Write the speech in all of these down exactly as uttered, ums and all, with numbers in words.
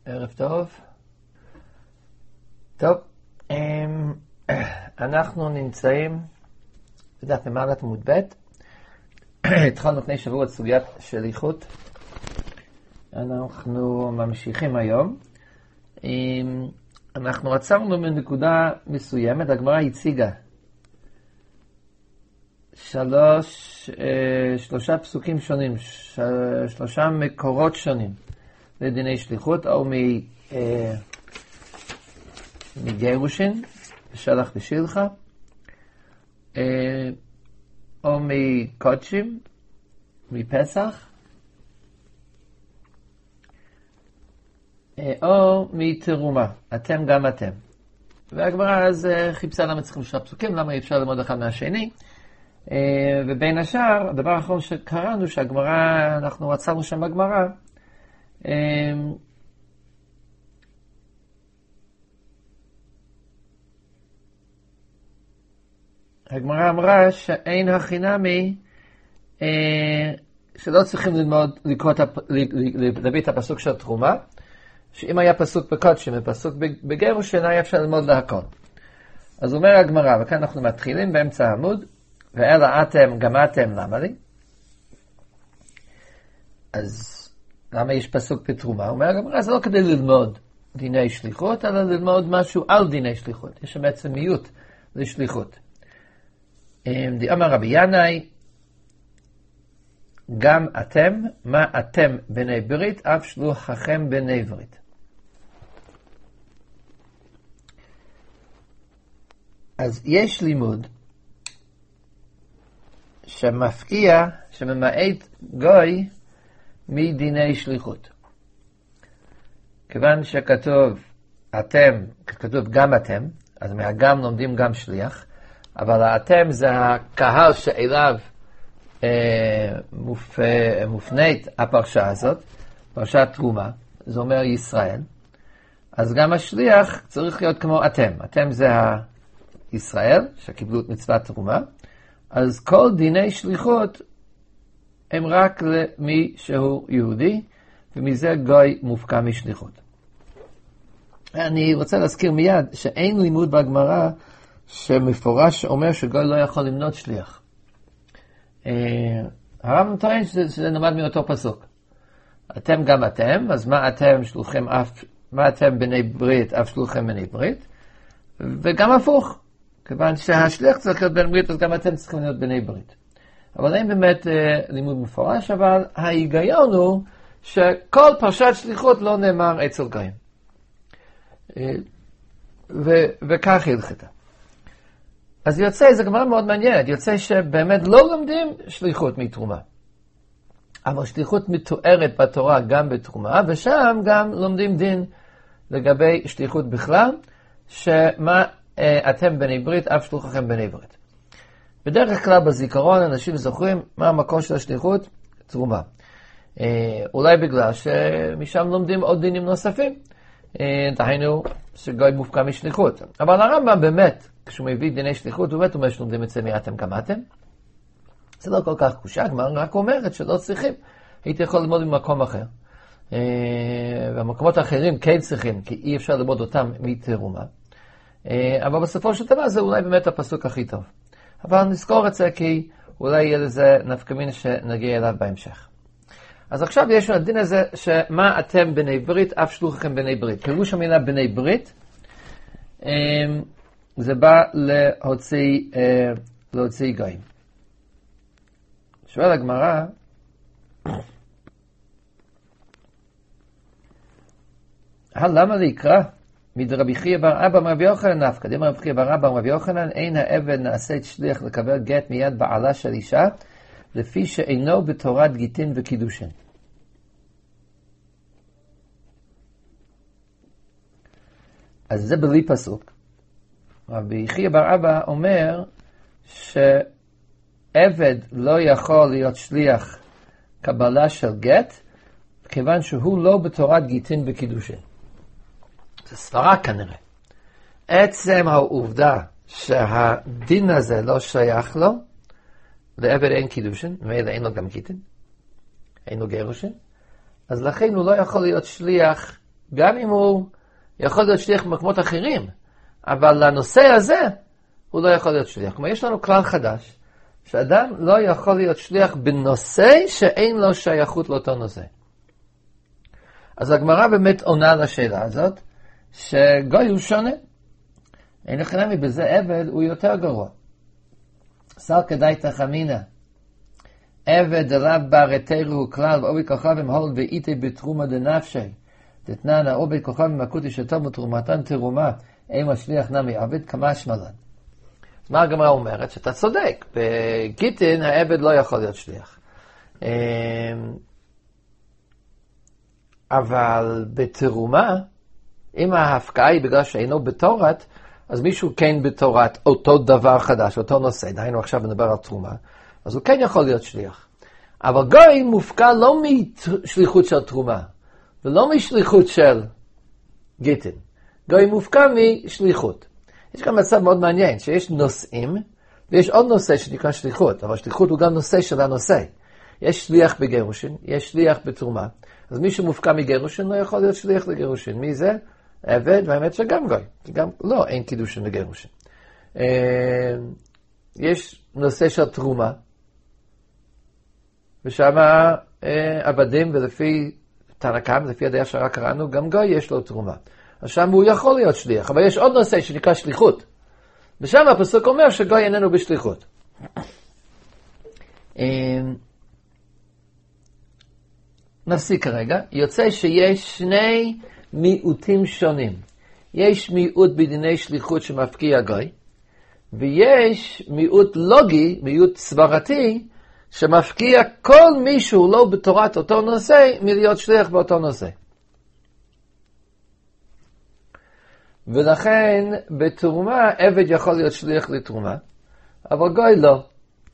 ערב טוב. טוב, אנחנו נמצאים בדף ממעלת עמוד ב'. התחלנו לפני שבוע את סוגיית שליחות. אנחנו ממשיכים היום. אנחנו עצרנו מנקודה מסוימת. הגמרא הציגה שלוש, שלושה פסוקים שונים, שלושה מקורות שונים לדיני שליחות, או מגירושין, שלח ושילחה, או מקודשים, מפסח, או מתרומה, אתם גם אתם. והגמרא אז חיפשה למה צריכים שלושה פסוקים, למה אי אפשר ללמוד אחד מהשני. ובין השאר, הדבר האחרון שקראנו, שהגמרא, אנחנו עצרנו שם בגמרא, הגמרא אמרה שאין החינמי, שלא צריכים ללמוד, לקרוא את, להביא את הפסוק של תרומה, שאם היה פסוק בקודשים ופסוק בגירושין, היה אפשר ללמוד להכל. אז אומר הגמרא, וכאן אנחנו מתחילים באמצע העמוד, ואלא אתם גם אתם, למה לי? אז למה יש פסוק בתרומה? אומר הגמרא, זה לא כדי ללמוד דיני שליחות, אלא ללמוד משהו על דיני שליחות. יש שם בעצם מיעוט לשליחות. אמר רבי ינאי, גם אתם, מה אתם בני ברית, אף שלוחכם בני ברית. אז יש לימוד שמפקיע, שממעט גוי מדיני שליחות. כיוון שכתוב אתם, כתוב גם אתם, אז מהגם לומדים גם שליח, אבל האתם זה הקהל שאליו אה, מופ, אה, מופנית הפרשה הזאת, פרשת תרומה, זה אומר ישראל. אז גם השליח צריך להיות כמו אתם. אתם זה הישראל שקיבלו את מצוות תרומה, אז כל דיני שליחות הם רק למי שהוא יהודי, ומזה גוי מופקע משליחות. אני רוצה להזכיר מיד שאין לימוד בגמרא שמפורש אומר שגוי לא יכול למנות שליח. הרב טוען שזה, שזה נלמד מאותו פסוק. אתם גם אתם, אז מה אתם שלוחם אף, מה אתם בני ברית, אף שלוחם בני ברית, וגם הפוך. כיוון שהשליח צריך להיות בן ברית, אז גם אתם צריכים להיות בני ברית. אבל אין באמת אה, לימוד מפורש, אבל ההיגיון הוא שכל פרשת שליחות לא נאמר אצל גויים. אה, ו- וכך הלכתה. אז יוצא, זה גמרא מאוד מעניינת, יוצא שבאמת לא לומדים שליחות מתרומה. אבל שליחות מתוארת בתורה גם בתרומה, ושם גם לומדים דין לגבי שליחות בכלל, שמה אתם בני ברית, אף שלוחכם בני ברית. בדרך כלל בזיכרון אנשים זוכרים מה המקור של השליחות? תרומה. אולי בגלל שמשם לומדים עוד דינים נוספים. דהיינו שגוי מופקע משליחות. אבל הרמב"ם באמת, כשהוא מביא דיני שליחות, הוא באמת אומר שלומדים את זה מי אתם גם אתם. זה לא כל כך קשה, הגמרא רק אומרת שלא צריכים. הייתי יכול ללמוד במקום אחר. והמקומות האחרים כן צריכים, כי אי אפשר ללמוד אותם מתרומה. אבל בסופו של דבר זה אולי באמת הפסוק הכי טוב. אבל נזכור את זה כי אולי יהיה לזה נפקא מינה שנגיע אליו בהמשך. אז עכשיו יש לנו הדין הזה שמה אתם בני ברית, אף שלוחכם בני ברית. פירוש המילה בני ברית, זה בא להוציא, להוציא גויים. שואל הגמרא, למה להיקרא? מדרבי חייא בר אבא מרבי יוחנן נפקא, דאמר רבי חייא בר אבא מרבי יוחנן, אין העבד נעשית שליח לקבל גט מיד בעלה של אישה, לפי שאינו בתורת גיטין וקידושין. אז זה בלי פסוק. רבי חייא בר אבא אומר שעבד לא יכול להיות שליח קבלה של גט, כיוון שהוא לא בתורת גיטין וקידושין. זה סברה כנראה. עצם העובדה שהדין הזה לא שייך לו, לעבד אין קידושין, ואלה אין לו גם גיטין, אין לו גירושין, אז לכן הוא לא יכול להיות שליח גם אם הוא יכול להיות שליח במקומות אחרים, אבל לנושא הזה הוא לא יכול להיות שליח. כלומר, יש לנו כלל חדש, שאדם לא יכול להיות שליח בנושא שאין לו שייכות לאותו נושא. אז הגמרא באמת עונה לשאלה הזאת, שגוי הוא שונה. אין לכם מבזה עבד הוא יותר גרוע. שר כדאי תחמינה. עבד דרב ברתרו הוא כלל, ואובי כוכבים הולד ואיתי בתרומה דנפשי. תתננה, אובי כוכבים מקוטי שתום ותרומתן תרומה, אין משליח נמי עבד כמה שמלן. אז מה הגמרא אומרת? שאתה צודק. בגיטין העבד לא יכול להיות שליח. אבל בתרומה, אם ההפקעה היא בגלל שאינו בתורת, אז מישהו כן בתורת אותו דבר חדש, אותו נושא, דהיינו עכשיו נדבר על תרומה, אז הוא כן יכול להיות שליח. אבל גוי מופקע לא משליחות של תרומה, ולא משליחות של גיטין. גוי מופקע משליחות. יש גם מצב מאוד מעניין, שיש נושאים, ויש עוד נושא שנקרא שליחות, אבל שליחות הוא גם נושא של הנושא. יש שליח בגירושין, יש שליח בתרומה, אז מי שמופקע מגירושין לא יכול להיות שליח לגירושין. מי זה? עבד, והאמת שגם גוי. גם לא, אין קידושין לגירושין. יש נושא של תרומה, ושם עבדים, ולפי תנקם, לפי הדעה שרק קראנו, גם גוי יש לו תרומה. אז שם הוא יכול להיות שליח, אבל יש עוד נושא שנקרא שליחות. ושם הפסוק אומר שגוי איננו בשליחות. נפסיק כרגע. יוצא שיש שני מיעוטים שונים. יש מיעוט בדיני שליחות שמפקיע גוי, ויש מיעוט לוגי, מיעוט סברתי, שמפקיע כל מישהו לא בתורת אותו נושא מלהיות שליח באותו נושא. ולכן בתרומה עבד יכול להיות שליח לתרומה, אבל גוי לא.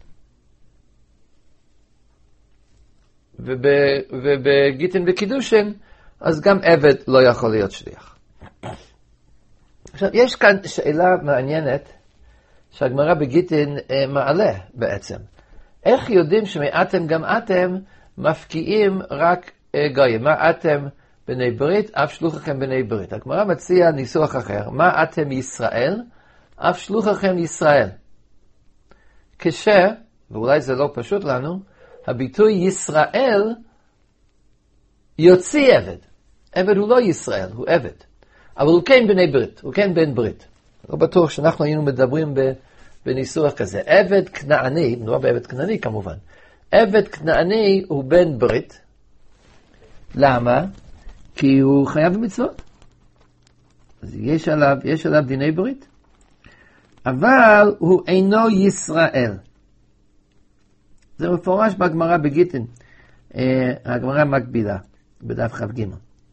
ובגיטין וקידושין, אז גם עבד לא יכול להיות שליח. עכשיו, יש כאן שאלה מעניינת, שהגמרא בגיטין אה, מעלה בעצם. איך יודעים שמאתם גם אתם מפקיעים רק אה, גויים? מה אתם בני ברית, אף שלוחכם בני ברית. הגמרא מציע ניסוח אחר. מה אתם ישראל, אף שלוחכם ישראל. כש, ואולי זה לא פשוט לנו, הביטוי ישראל יוציא עבד. עבד הוא לא ישראל, הוא עבד. אבל הוא כן בני ברית, הוא כן בן ברית. לא בטוח שאנחנו היינו מדברים בניסוח כזה. עבד כנעני, לא בעבד כנעני כמובן, עבד כנעני הוא בן ברית. למה? כי הוא חייב במצוות. אז יש עליו, יש עליו דיני ברית. אבל הוא אינו ישראל. זה מפורש בגמרא בגיטין. הגמרא מקבילה, בדף כ"ג.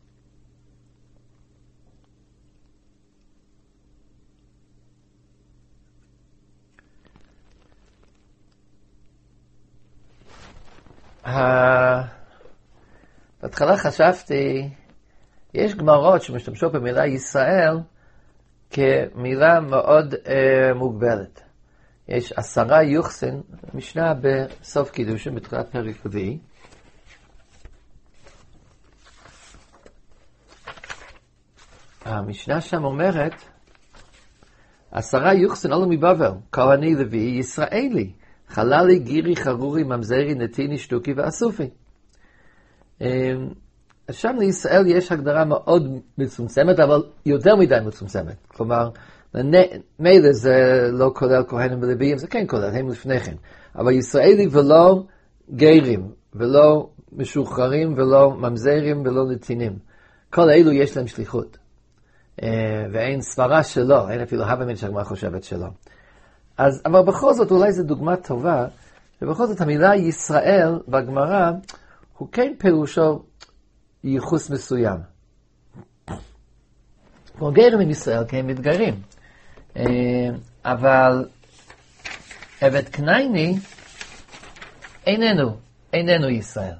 בהתחלה חשבתי, יש גמרות שמשתמשות במילה ישראל כמילה מאוד אה, מוגבלת. יש עשרה יוחסין, משנה בסוף קידושין, בתחילת פרק רביעי. המשנה שם אומרת, עשרה יוחסין עלו מבבל, כהני לוי ישראלי, חללי, גירי, חרורי, ממזרי, נתיני, שטוקי ואסופי. שם לישראל יש הגדרה מאוד מצומצמת, אבל יותר מדי מצומצמת. כלומר, מילא זה לא כולל כהנים ולוויים, זה כן כולל, הם לפני כן. אבל ישראלי ולא גרים, ולא משוחררים, ולא ממזרים, ולא נתינים. כל אלו יש להם שליחות. ואין סברה שלו, אין אפילו הבאמן שהגמרא חושבת שלו. אז, אבל בכל זאת, אולי זו דוגמה טובה, ובכל זאת המילה ישראל בגמרא, הוא כן פירושו ייחוס מסוים. כמו גרים עם ישראל, כי הם מתגרים. אבל עבד כנעני איננו, איננו ישראל.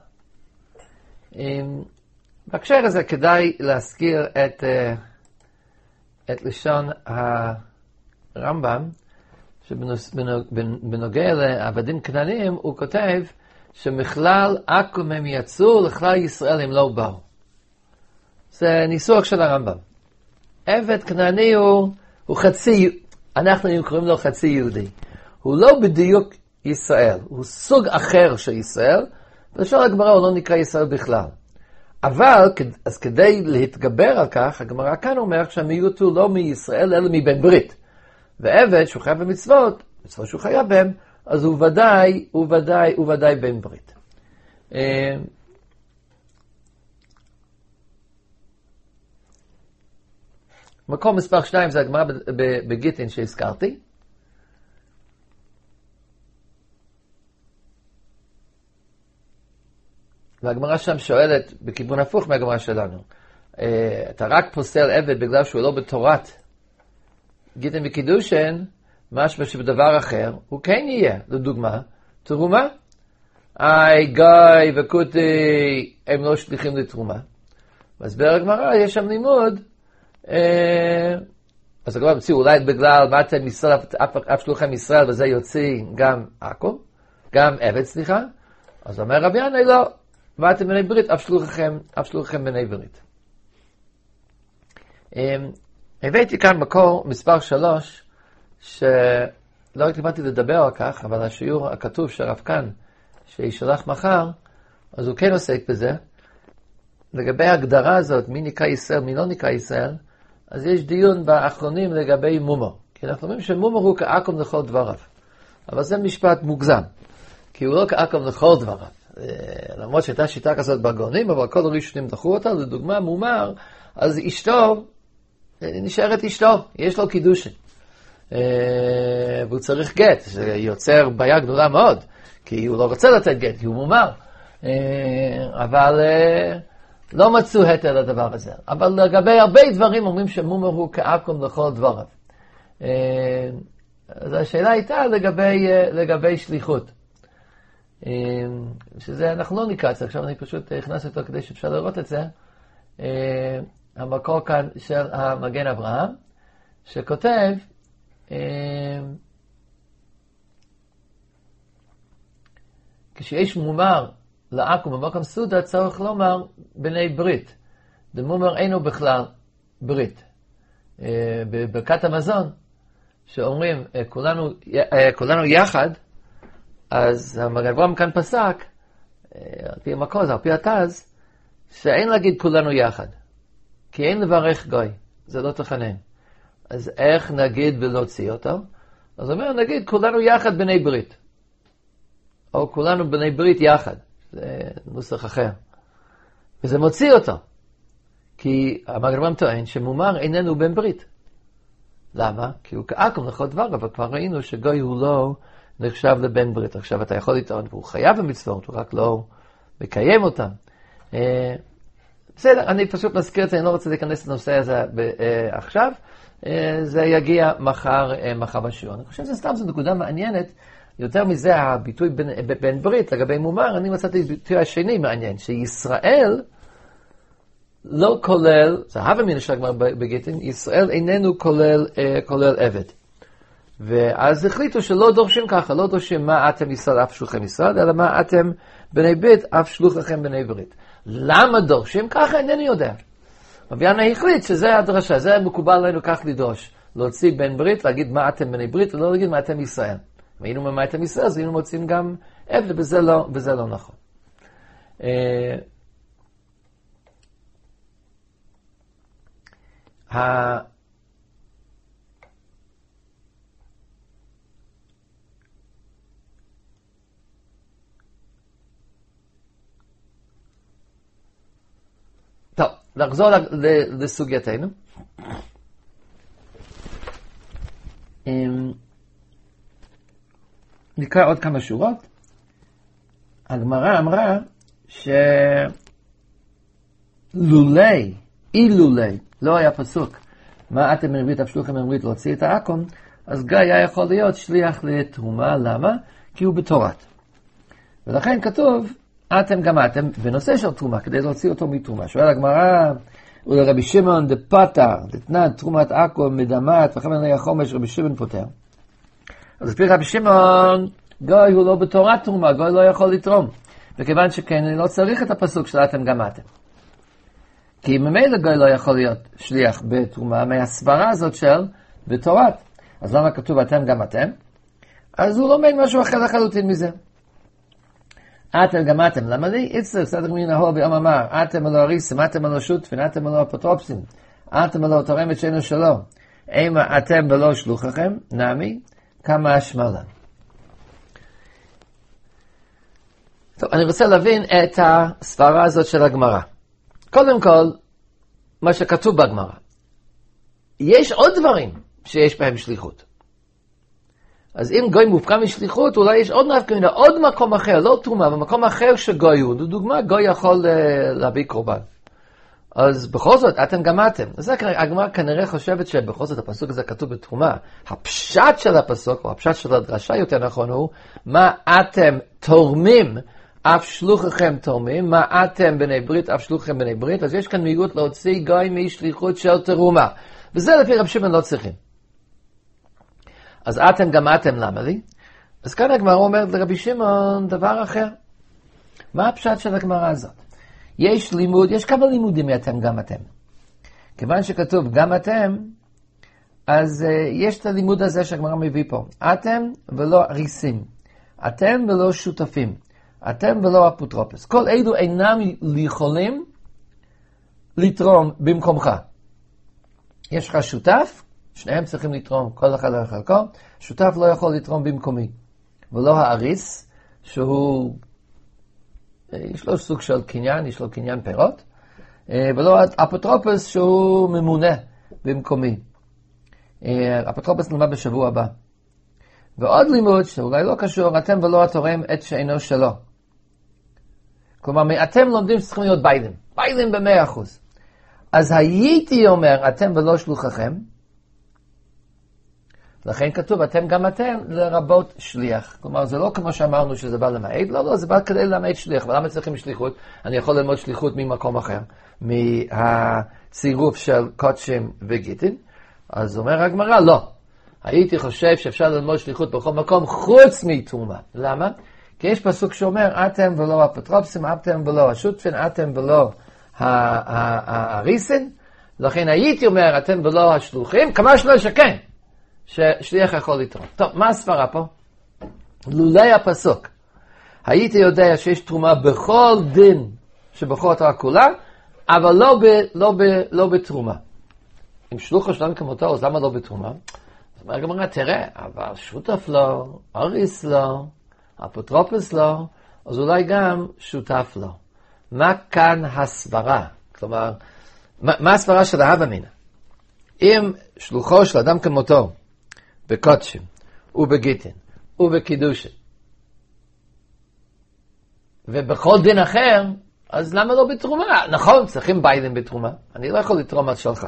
בהקשר הזה כדאי להזכיר את, את לשון הרמב"ם, שבנוגע לעבדים כנעניים הוא כותב שמכלל עכו"ם הם יצאו, לכלל ישראל הם לא באו. זה ניסוח של הרמב"ם. עבד כנעני הוא, הוא חצי, אנחנו קוראים לו חצי יהודי. הוא לא בדיוק ישראל, הוא סוג אחר של ישראל, ולשאר הגמרא הוא לא נקרא ישראל בכלל. אבל, אז כדי להתגבר על כך, הגמרא כאן אומר שהמיעוט הוא לא מישראל, אלא מבן ברית. ועבד שהוא חייב במצוות, מצוות שהוא חייב בהם, אז הוא ודאי, הוא ודאי, הוא ודאי בן ברית. מקום מספר שתיים זה הגמרא בגיטין שהזכרתי. והגמרא שם שואלת בכיוון הפוך מהגמרא שלנו. אתה רק פוסל עבד בגלל שהוא לא בתורת גיטין וקידושין, משמע שבדבר אחר הוא כן יהיה. לדוגמה, תרומה. איי, גיא וקוטי הם לא שליחים לתרומה. מסבר הגמרא, יש שם לימוד. אז הגמרא מציע אולי בגלל באתם ישראל, אף שלוחם ישראל, וזה יוציא גם עכו, גם עבד, סליחה. אז אומר רבי ינאי, לא. באתם בני ברית, אף שלוחכם, אף שלוחכם בני ברית. הבאתי כאן מקור מספר שלוש, שלא התכוונתי לדבר על כך, אבל השיעור הכתוב שרב כאן, שישלח מחר, אז הוא כן עוסק בזה. לגבי ההגדרה הזאת, מי נקרא ישראל, מי לא נקרא ישראל, אז יש דיון באחרונים לגבי מומר. כי אנחנו אומרים שמומר הוא כעקום לכל דבריו. אבל זה משפט מוגזם, כי הוא לא כעקום לכל דבריו. למרות שהייתה שיטה כזאת בגאונים, אבל כל הראשונים דחו אותה, לדוגמה מומר, אז אשתו, נשארת אשתו, יש לו קידושין. והוא צריך גט, זה יוצר בעיה גדולה מאוד, כי הוא לא רוצה לתת גט, כי הוא מומר. אבל לא מצאו היתר לדבר הזה. אבל לגבי הרבה דברים אומרים שמומר הוא כעקום לכל דבריו. אז השאלה הייתה לגבי, לגבי שליחות. שזה אנחנו לא נקרץ, עכשיו אני פשוט הכנס אותו כדי שאפשר לראות את זה. המקור כאן של המגן אברהם, שכותב, כשיש מומר לעכו במקום סעודה, צריך לומר בני ברית. דמומר אינו בכלל ברית. בברכת המזון, שאומרים כולנו, כולנו יחד, אז המגן אברהם כאן פסק, על פי המקור, על פי התז, שאין להגיד כולנו יחד. כי אין לברך גוי, זה לא תכנן. אז איך נגיד ולהוציא אותו? אז אומר, נגיד כולנו יחד בני ברית. או כולנו בני ברית יחד. זה נוסח אחר. וזה מוציא אותו. כי המגן אברהם טוען שמומר איננו בן ברית. למה? כי הוא כעקום לכל דבר, אבל כבר ראינו שגוי הוא לא נחשב לבן ברית. עכשיו אתה יכול לטעון, והוא חייב במצוות, הוא רק לא מקיים אותם. בסדר, אני פשוט מזכיר את זה, אני לא רוצה להיכנס לנושא הזה עכשיו. זה יגיע מחר, מחר בשיעור. אני חושב שזה סתם זו נקודה מעניינת. יותר מזה, הביטוי בן, בן ברית לגבי מומר, אני מצאתי ביטוי השני מעניין, שישראל לא כולל, זה הווה מן השגמר בגיטין, ישראל איננו כולל, כולל עבד. ואז החליטו שלא דורשים ככה, לא דורשים מה אתם ישראל אף שלוחכם ישראל, אלא מה אתם בני ברית אף שלוחכם בני ברית. למה דורשים ככה? אינני יודע. רבי ינאי החליט שזה הדרשה, זה מקובל עלינו כך לדרוש. להוציא בן ברית, להגיד מה אתם בני ברית, ולא להגיד מה אתם ישראל. אם היינו מה אתם ישראל, אז היינו מוצאים גם עבד, וזה לא, וזה לא נכון. ה... טוב, נחזור לסוגייתנו. נקרא עוד כמה שורות. הגמרא אמרה שלולי, אילולי, לא היה פסוק, מה אתם בני ברית אף שלוחכם בני ברית להוציא את העכו"ם, אז גיא היה יכול להיות שליח לתרומה. למה? כי הוא בתורת. ולכן כתוב, אתם גם אתם, בנושא של תרומה, כדי להוציא אותו מתרומה. שואל הגמרא, ולרבי שמעון דפטר, דתנן תרומת עכו"ם מדמת, וחמן היה חומש, רבי שמעון פוטר. אז לפי רבי שמעון, גוי הוא לא בתורת תרומה, גוי לא יכול לתרום. וכיוון שכן, אני לא צריך את הפסוק של אתם גם אתם. כי ממילא גוי לא יכול להיות שליח בתרומה מהסברה הזאת של בתורת. אז למה כתוב אתם גם אתם? אז הוא לומד משהו אחר לחלוטין מזה. אתם גם אתם. למה לי? איצטר, סדר מן ההור ביום אמר, אתם אלו הריסים, אתם אלו שותפים, אתם אלו אפוטרופסים, אתם אלו תורמת שאינו שלו. אימה אתם ולא שלוחכם, נעמי, כמה אשמה לה. טוב, אני רוצה להבין את הסברה הזאת של הגמרא. קודם כל, מה שכתוב בגמרא. יש עוד דברים שיש בהם שליחות. אז אם גוי מופקע משליחות, אולי יש עוד נפקא מינה, עוד מקום אחר, לא תרומה, במקום אחר שגוי הוא. לדוגמה, גוי יכול להביא קורבן. אז בכל זאת, אתם גם אתם. אז הגמרא כנראה חושבת שבכל זאת הפסוק הזה כתוב בתרומה. הפשט של הפסוק, או הפשט של הדרשה יותר נכון הוא, מה אתם תורמים, אף שלוחכם תורמים, מה אתם בני ברית, אף שלוחכם בני ברית. אז יש כאן מיעוט להוציא גוי משליחות של תרומה. וזה לפי רב שמעון לא צריכים. אז אתם גם אתם, למה לי? אז כאן הגמרא אומרת לרבי שמעון דבר אחר. מה הפשט של הגמרא הזאת? יש לימוד, יש כמה לימודים מאתם גם אתם. כיוון שכתוב גם אתם, אז uh, יש את הלימוד הזה שהגמרא מביא פה. אתם ולא ריסים. אתם ולא שותפים. אתם ולא אפוטרופוס. כל אלו אינם יכולים לתרום במקומך. יש לך שותף, שניהם צריכים לתרום, כל אחד על חלקו. שותף לא יכול לתרום במקומי. ולא האריס, שהוא, יש לו סוג של קניין, יש לו קניין פירות. ולא אפוטרופוס שהוא ממונה במקומי. אפוטרופוס נלמד בשבוע הבא. ועוד לימוד שאולי לא קשור, אתם ולא התורם את שאינו שלו. כלומר, אתם לומדים שצריכים להיות ביילים. ביילים במאה אחוז. אז הייתי אומר, אתם ולא שלוחכם. לכן כתוב, אתם גם אתם לרבות שליח. כלומר, זה לא כמו שאמרנו שזה בא למעט, לא, לא, זה בא כדי למעט שליח. ולמה צריכים שליחות? אני יכול ללמוד שליחות ממקום אחר, מהצירוף של קודשים וגיטין. אז אומר הגמרא, לא. הייתי חושב שאפשר ללמוד שליחות בכל מקום חוץ מתרומה. למה? כי יש פסוק שאומר, אתם ולא אפוטרופסים, אתם ולא השותפים, אתם ולא הריסין. לכן הייתי אומר, אתם ולא השלוחים, כמה שלא שכן. ששליח יכול לתרום. טוב, מה הסברה פה? לולי הפסוק. הייתי יודע שיש תרומה בכל דין שבכל התורה כולה, אבל לא, ב, לא, ב, לא בתרומה. אם שלוחו שלנו כמותו, אז למה לא בתרומה? אז אומר הגמרא, תראה, אבל שותף לו, אריס לו, אפוטרופוס לו, אז אולי גם שותף לו. מה כאן הסברה? כלומר, מה, מה הסברה של ההווה אמינא? אם שלוחו של אדם כמותו, בקודשים, ובגיטין, ובקידושין, ובכל דין אחר, אז למה לא בתרומה? נכון, צריכים ביילים בתרומה. אני לא יכול לתרום על שלך.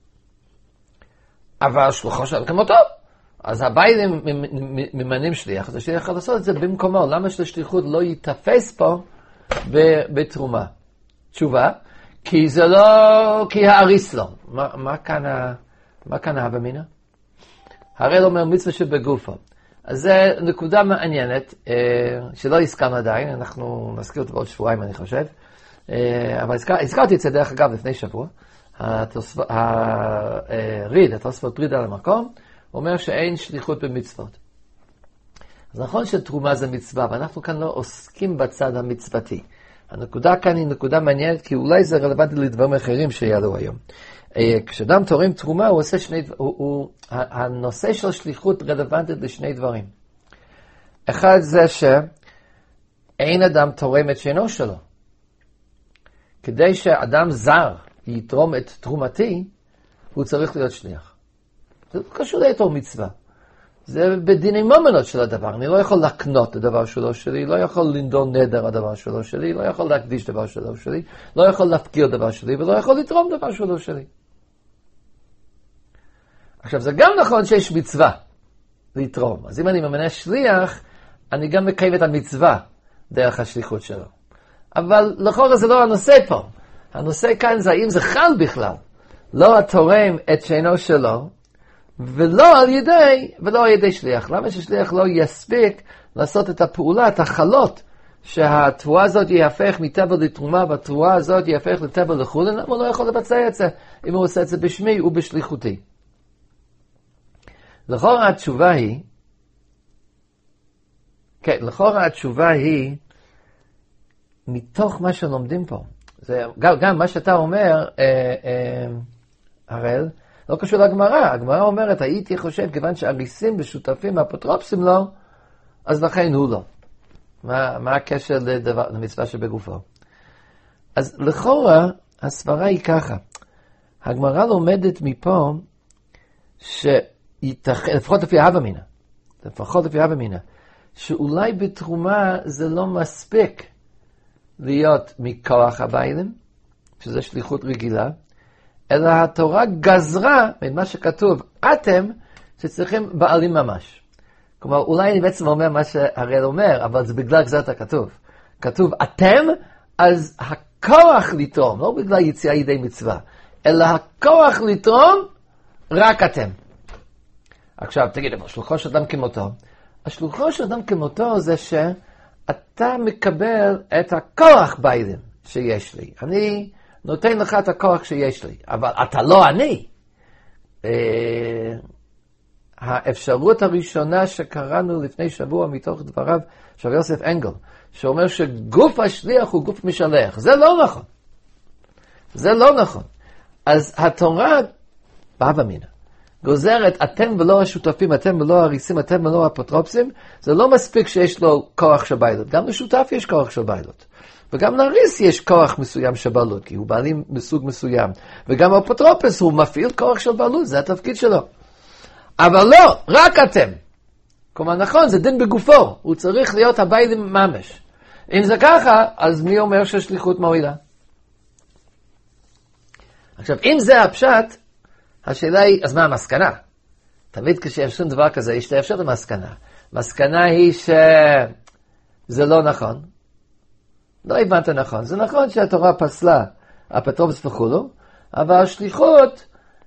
אבל שלוחו של כמותו. אז הביילים ממנים שליח, אז השליח יכול לעשות את זה במקומו. למה שהשליחות לא יתפס פה בתרומה? תשובה, כי זה לא, כי האריס לא. מה, מה כאן, מה כאן ההווה אמינא? הרי לא אומר מצווה שבגופו. אז זו נקודה מעניינת, שלא הזכרנו עדיין, אנחנו נזכיר אותה בעוד שבועיים אני חושב, אבל הזכרתי את זה דרך אגב לפני שבוע, הריד, התוספות ריד על המקום, אומר שאין שליחות במצוות. אז נכון שתרומה זה מצווה, ואנחנו כאן לא עוסקים בצד המצוותי. הנקודה כאן היא נקודה מעניינת, כי אולי זה רלוונטי לדברים אחרים שיעלו היום. כשאדם תורם תרומה, הוא עושה שני, הוא, הוא, הנושא של שליחות רלוונטי לשני דברים. אחד זה שאין אדם תורם את שאינו שלו. כדי שאדם זר יתרום את תרומתי, הוא צריך להיות שליח. זה קשור לאתו מצווה. זה בדיני ממונות של הדבר. אני לא יכול לקנות את הדבר שלו שלי, לא יכול לנדון נדר הדבר שלו שלי, לא יכול להקדיש דבר שלו שלי, לא יכול להפקיר דבר שלי, ולא יכול לתרום דבר שלו שלי. עכשיו, זה גם נכון שיש מצווה לתרום. אז אם אני ממנה שליח, אני גם מקיים את המצווה דרך השליחות שלו. אבל לכאורה זה לא הנושא פה. הנושא כאן זה האם זה חל בכלל. לא התורם את שאינו שלו, ולא על ידי, ולא על ידי שליח. למה ששליח לא יספיק לעשות את הפעולה, את החלות שהתבואה הזאת יהפך מטבל לתרומה, והתבואה הזאת יהפך לטבל לחולין, למה הוא לא יכול לבצע את זה אם הוא עושה את זה בשמי ובשליחותי? לכאורה התשובה היא, כן, לכאורה התשובה היא, מתוך מה שלומדים פה, זה, גם, גם מה שאתה אומר, אה, אה, הראל, לא קשור לגמרא, הגמרא אומרת, הייתי חושב, כיוון שהריסים ושותפים האפוטרופסים לו, אז לכן הוא לא. מה, מה הקשר לדבר, למצווה שבגופו? אז לכאורה, הסברה היא ככה, הגמרא לומדת מפה, שיתכן, לפחות לפי הווה אמינא, לפחות לפי הווה אמינא, שאולי בתרומה זה לא מספיק להיות מכוח הבעלים, שזה שליחות רגילה, אלא התורה גזרה ממה שכתוב, אתם שצריכים בעלים ממש. כלומר, אולי אני בעצם אומר מה שהראל אומר, אבל זה בגלל גזרת הכתוב. כתוב אתם, אז הכוח לתרום, לא בגלל יציאה ידי מצווה, אלא הכוח לתרום, רק אתם. עכשיו, תגיד, אבל שלוחו של אדם כמותו. השלוחו של אדם כמותו זה שאתה מקבל את הכוח בעלים שיש לי. אני נותן לך את הכוח שיש לי, אבל אתה לא אני. אה, האפשרות הראשונה שקראנו לפני שבוע מתוך דבריו של יוסף אנגל, שאומר שגוף השליח הוא גוף משלח. זה לא נכון. זה לא נכון. אז התורה, בהווה אמינא, גוזרת, אתם ולא השותפים, אתם ולא הריסים, אתם ולא האפוטרופסים, זה לא מספיק שיש לו כוח של בעלות. גם לשותף יש כוח של בעלות. וגם לריס יש כוח מסוים של בעלות, כי הוא בעלים מסוג מסוים. וגם האפוטרופוס הוא מפעיל כוח של בעלות, זה התפקיד שלו. אבל לא, רק אתם. כלומר, נכון, זה דין בגופו. הוא צריך להיות הבעלים ממש. אם זה ככה, אז מי אומר שהשליחות מועילה? עכשיו, אם זה הפשט, השאלה היא, אז מה המסקנה? תמיד כשיש שום דבר כזה, יש שתי אפשרות למסקנה. מסקנה היא שזה לא נכון. לא הבנת נכון. זה נכון שהתורה פסלה אפוטרופוס וכולו, אבל השליחות,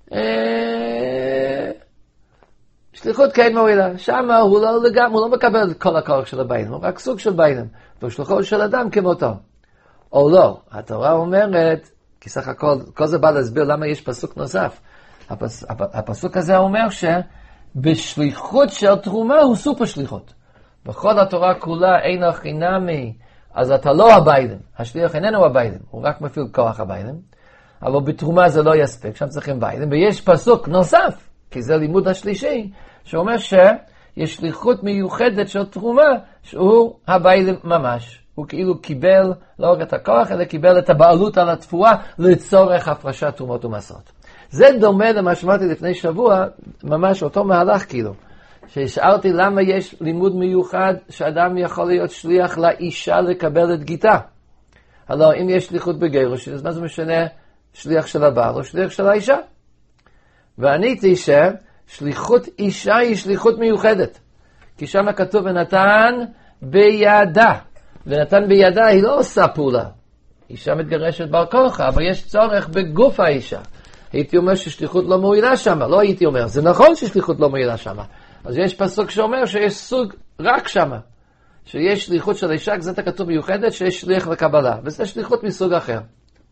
אה, שליחות כן מועילה. שם הוא לא לגמרי, הוא לא מקבל את כל הכוח של הבעלים, הוא רק סוג של בעלים. ושליחות של אדם כמותו. או לא, התורה אומרת, כי סך הכל, כל זה בא להסביר למה יש פסוק נוסף. הפס, הפסוק הזה אומר שבשליחות של תרומה הוא סופר שליחות. בכל התורה כולה אין חינמי, אז אתה לא הבעלים. השליח איננו הבעלים, הוא רק מפעיל כוח הבעלים. אבל בתרומה זה לא יספיק, שם צריכים בעלים. ויש פסוק נוסף, כי זה לימוד השלישי, שאומר שיש שליחות מיוחדת של תרומה, שהוא הבעלים ממש. הוא כאילו קיבל לא רק את הכוח, אלא קיבל את הבעלות על התבואה לצורך הפרשת תרומות ומסעות. זה דומה למה שאמרתי לפני שבוע, ממש אותו מהלך כאילו, שהשארתי למה יש לימוד מיוחד שאדם יכול להיות שליח לאישה לקבל את גיטה. הלוא אם יש שליחות בגירוש, אז מה זה משנה שליח של הבעל או שליח של האישה? ועניתי ששליחות אישה היא שליחות מיוחדת, כי שם כתוב ונתן בידה, ונתן בידה היא לא עושה פעולה. אישה מתגרשת בר כוחה, אבל יש צורך בגוף האישה. הייתי אומר ששליחות לא מועילה שם, לא הייתי אומר, זה נכון ששליחות לא מועילה שם. אז יש פסוק שאומר שיש סוג רק שם, שיש שליחות של אישה, זה כתוב מיוחדת, שיש שליח לקבלה, וזה שליחות מסוג אחר.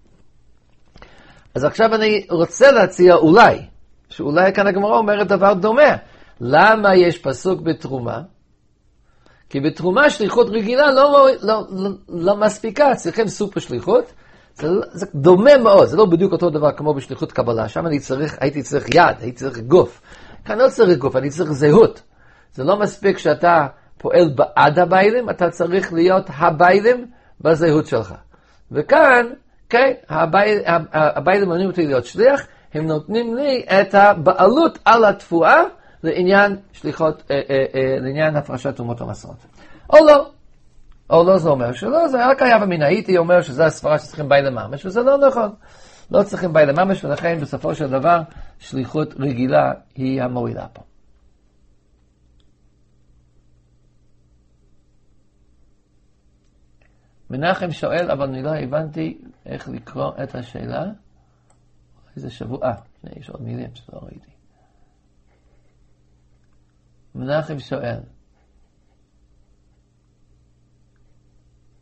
אז עכשיו אני רוצה להציע אולי, שאולי כאן הגמרא אומרת דבר דומה. למה יש פסוק בתרומה? כי בתרומה שליחות רגילה לא, לא, לא, לא מספיקה, צריכים סופר שליחות, זה, זה דומה מאוד, זה לא בדיוק אותו דבר כמו בשליחות קבלה, שם אני צריך, הייתי צריך יד, הייתי צריך גוף. כאן לא צריך גוף, אני צריך זהות. זה לא מספיק שאתה פועל בעד הבעלים, אתה צריך להיות הבעלים בזהות שלך. וכאן, כן, הבעלים, הבעלים נותנים אותי להיות שליח, הם נותנים לי את הבעלות על התבואה לעניין שליחות, אה, אה, אה, לעניין הפרשת תרומות ומסעות. או לא. או לא זה אומר שלא, זה רק היה במין, הייתי אומר שזה הסברה שצריכים בעלים ממש, וזה לא נכון. לא צריכים בעלים ממש, ולכן בסופו של דבר שליחות רגילה היא המועילה פה. מנחם שואל, אבל אני לא הבנתי איך לקרוא את השאלה. איזה שבוע, אה, יש עוד מילים שלא ראיתי. מנחם שואל,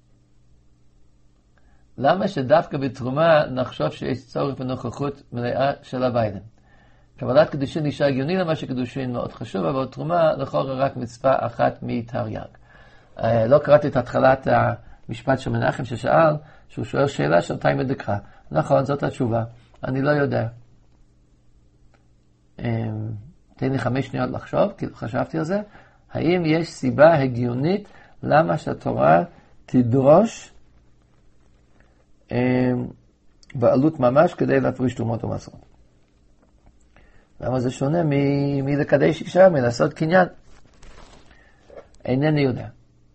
למה שדווקא בתרומה נחשוב שיש צורך בנוכחות מלאה של הביידן? קבלת קדושין נשאר הגיוני למה שקדושין מאוד חשוב, אבל תרומה לכאורה רק מצווה אחת מתרי"ג. לא קראתי את התחלת המשפט של מנחם ששאל, שהוא שואל שאלה של תימא דקרא. נכון, זאת התשובה. אני לא יודע. תן לי חמש שניות לחשוב, כי חשבתי על זה. האם יש סיבה הגיונית למה שהתורה תדרוש בעלות ממש כדי להפריש תרומות ומעשרות? למה זה שונה מלקדש אישה, מלעשות קניין? אינני יודע.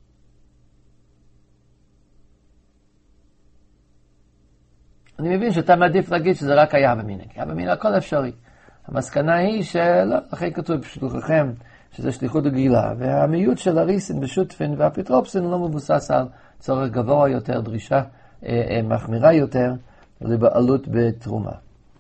אני מבין שאתה מעדיף להגיד שזה רק היה במינק. היה במינק הכל אפשרי. המסקנה היא שלא, אחרי כתוב בשלוחכם, שזה שליחות רגילה, והמיעוט של הריסין בשותפין והאפיטרופסין לא מבוסס על צורך גבוה יותר, דרישה אה, מחמירה יותר לבעלות בתרומה.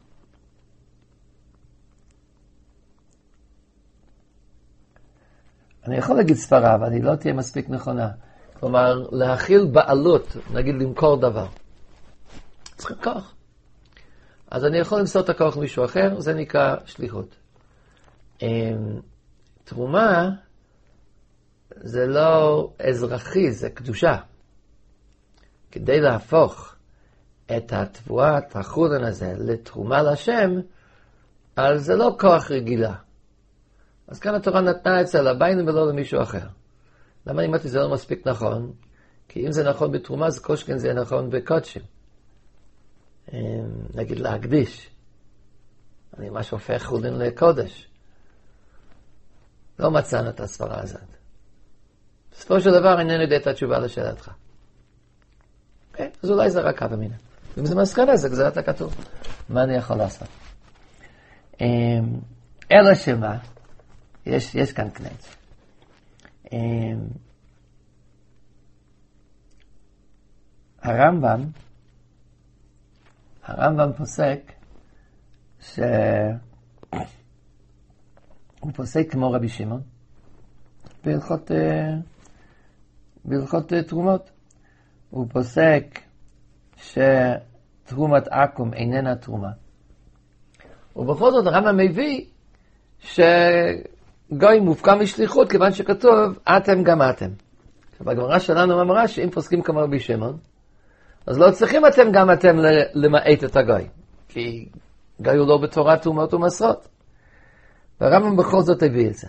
אני יכול להגיד ספרה, אבל היא לא תהיה מספיק נכונה. כלומר, להכיל בעלות, נגיד למכור דבר. צריכים כוח. אז אני יכול למסור את הכוח למישהו אחר, זה נקרא שליחות. תרומה זה לא אזרחי, זה קדושה. כדי להפוך את התבואת החולן הזה לתרומה לשם, אז זה לא כוח רגילה. אז כאן התורה נתנה אצל הביינים ולא למישהו אחר. למה אני אמרתי זה לא מספיק נכון? כי אם זה נכון בתרומה, אז קושכן זה נכון בקודשים. נגיד להקדיש. אני ממש הופך חולין לקודש. לא מצאנו את הסברה הזאת. בסופו של דבר איננו יודע את התשובה לשאלתך. אוקיי? אז אולי זה רק אבא מינה. אם זה מסקנה, זה גזרת הכתוב. מה אני יכול לעשות? אלא שמה, יש, יש כאן קנץ. הרמב"ם, הרמב"ם פוסק שהוא פוסק כמו רבי שמעון בהלכות, בהלכות תרומות. הוא פוסק שתרומת עכו"ם איננה תרומה. ובכל זאת הרמב"ם מביא שגוי מופקע משליחות כיוון שכתוב אתם גם אתם. בגמרא שלנו אמרה שאם פוסקים כמו רבי שמעון, אז לא צריכים אתם גם אתם למעט את הגוי. כי גוי הוא לא בתורת תרומות ומעשרות. והרמב"ם בכל זאת הביא את זה.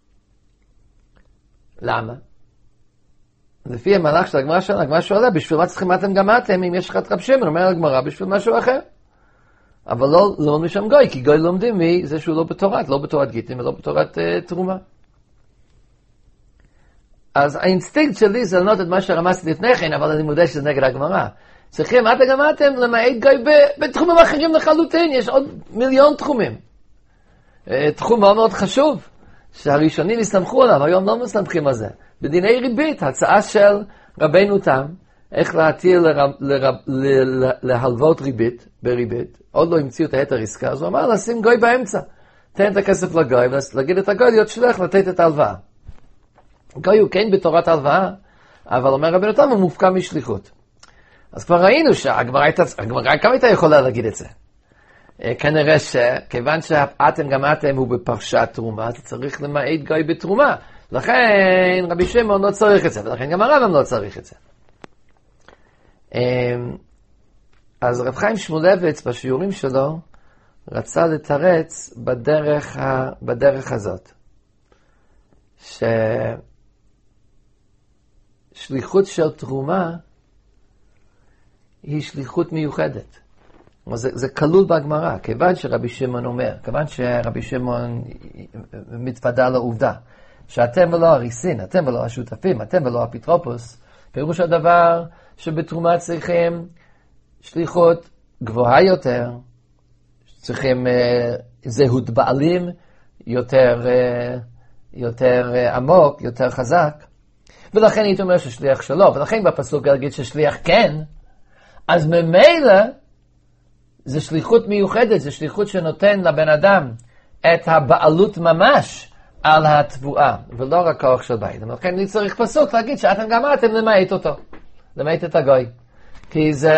למה? לפי המהלך של הגמרא שלנו, הגמרא שואלה, בשביל מה צריכים אתם גם אתם, אם יש לך את רב שמעון, אומר הגמרא בשביל משהו אחר. אבל לא לומד משם גוי, כי גוי לומדים מזה שהוא לא בתורת, לא בתורת גיטין ולא בתורת uh, תרומה. אז האינסטינקט שלי זה לנות את מה שרמזתי לפני כן, אבל אני מודה שזה נגד הגמרא. צריכים, אתם גם אתם למעט גוי בתחומים אחרים לחלוטין, יש עוד מיליון תחומים. תחום מאוד מאוד חשוב, שהראשונים הסתמכו עליו, היום לא מסתמכים על זה. בדיני ריבית, הצעה של רבנו תם, איך להטיל לרב, לרב, ל, ל, להלוות ריבית, בריבית, עוד לא המציאו את היתר עסקה, אז הוא אמר לשים גוי באמצע. תן את הכסף לגוי, ולהגיד את הגוי להיות שלח לתת את ההלוואה. גוי הוא כן בתורת ההלוואה, אבל אומר רבנו תם, הוא מופקע משליחות. אז כבר ראינו שהגמרא כמה הייתה יכולה להגיד את זה. כנראה שכיוון שאתם גם אתם הוא בפרשת תרומה, אז צריך למעט גוי בתרומה. לכן רבי שמעון לא צריך את זה, ולכן גם הרמב"ם לא צריך את זה. אז רב חיים שמואלביץ בשיעורים שלו רצה לתרץ בדרך, ה... בדרך הזאת. ששליחות של תרומה היא שליחות מיוחדת. זה, זה כלול בהגמרא, כיוון שרבי שמעון אומר, כיוון שרבי שמעון מתוודע לעובדה, שאתם ולא הריסין, אתם ולא השותפים, אתם ולא האפיטרופוס, פירוש הדבר שבתרומה צריכים שליחות גבוהה יותר, צריכים uh, זהות בעלים יותר, uh, יותר uh, עמוק, יותר חזק, ולכן הייתי אומר ששליח שלו, ולכן בפסוק להגיד ששליח כן, אז ממילא זה שליחות מיוחדת, זה שליחות שנותן לבן אדם את הבעלות ממש על התבואה, ולא רק כוח של בית. ולכן אני צריך פסוק להגיד שאתם גם אתם למעט אותו, למעט את הגוי. כי זה,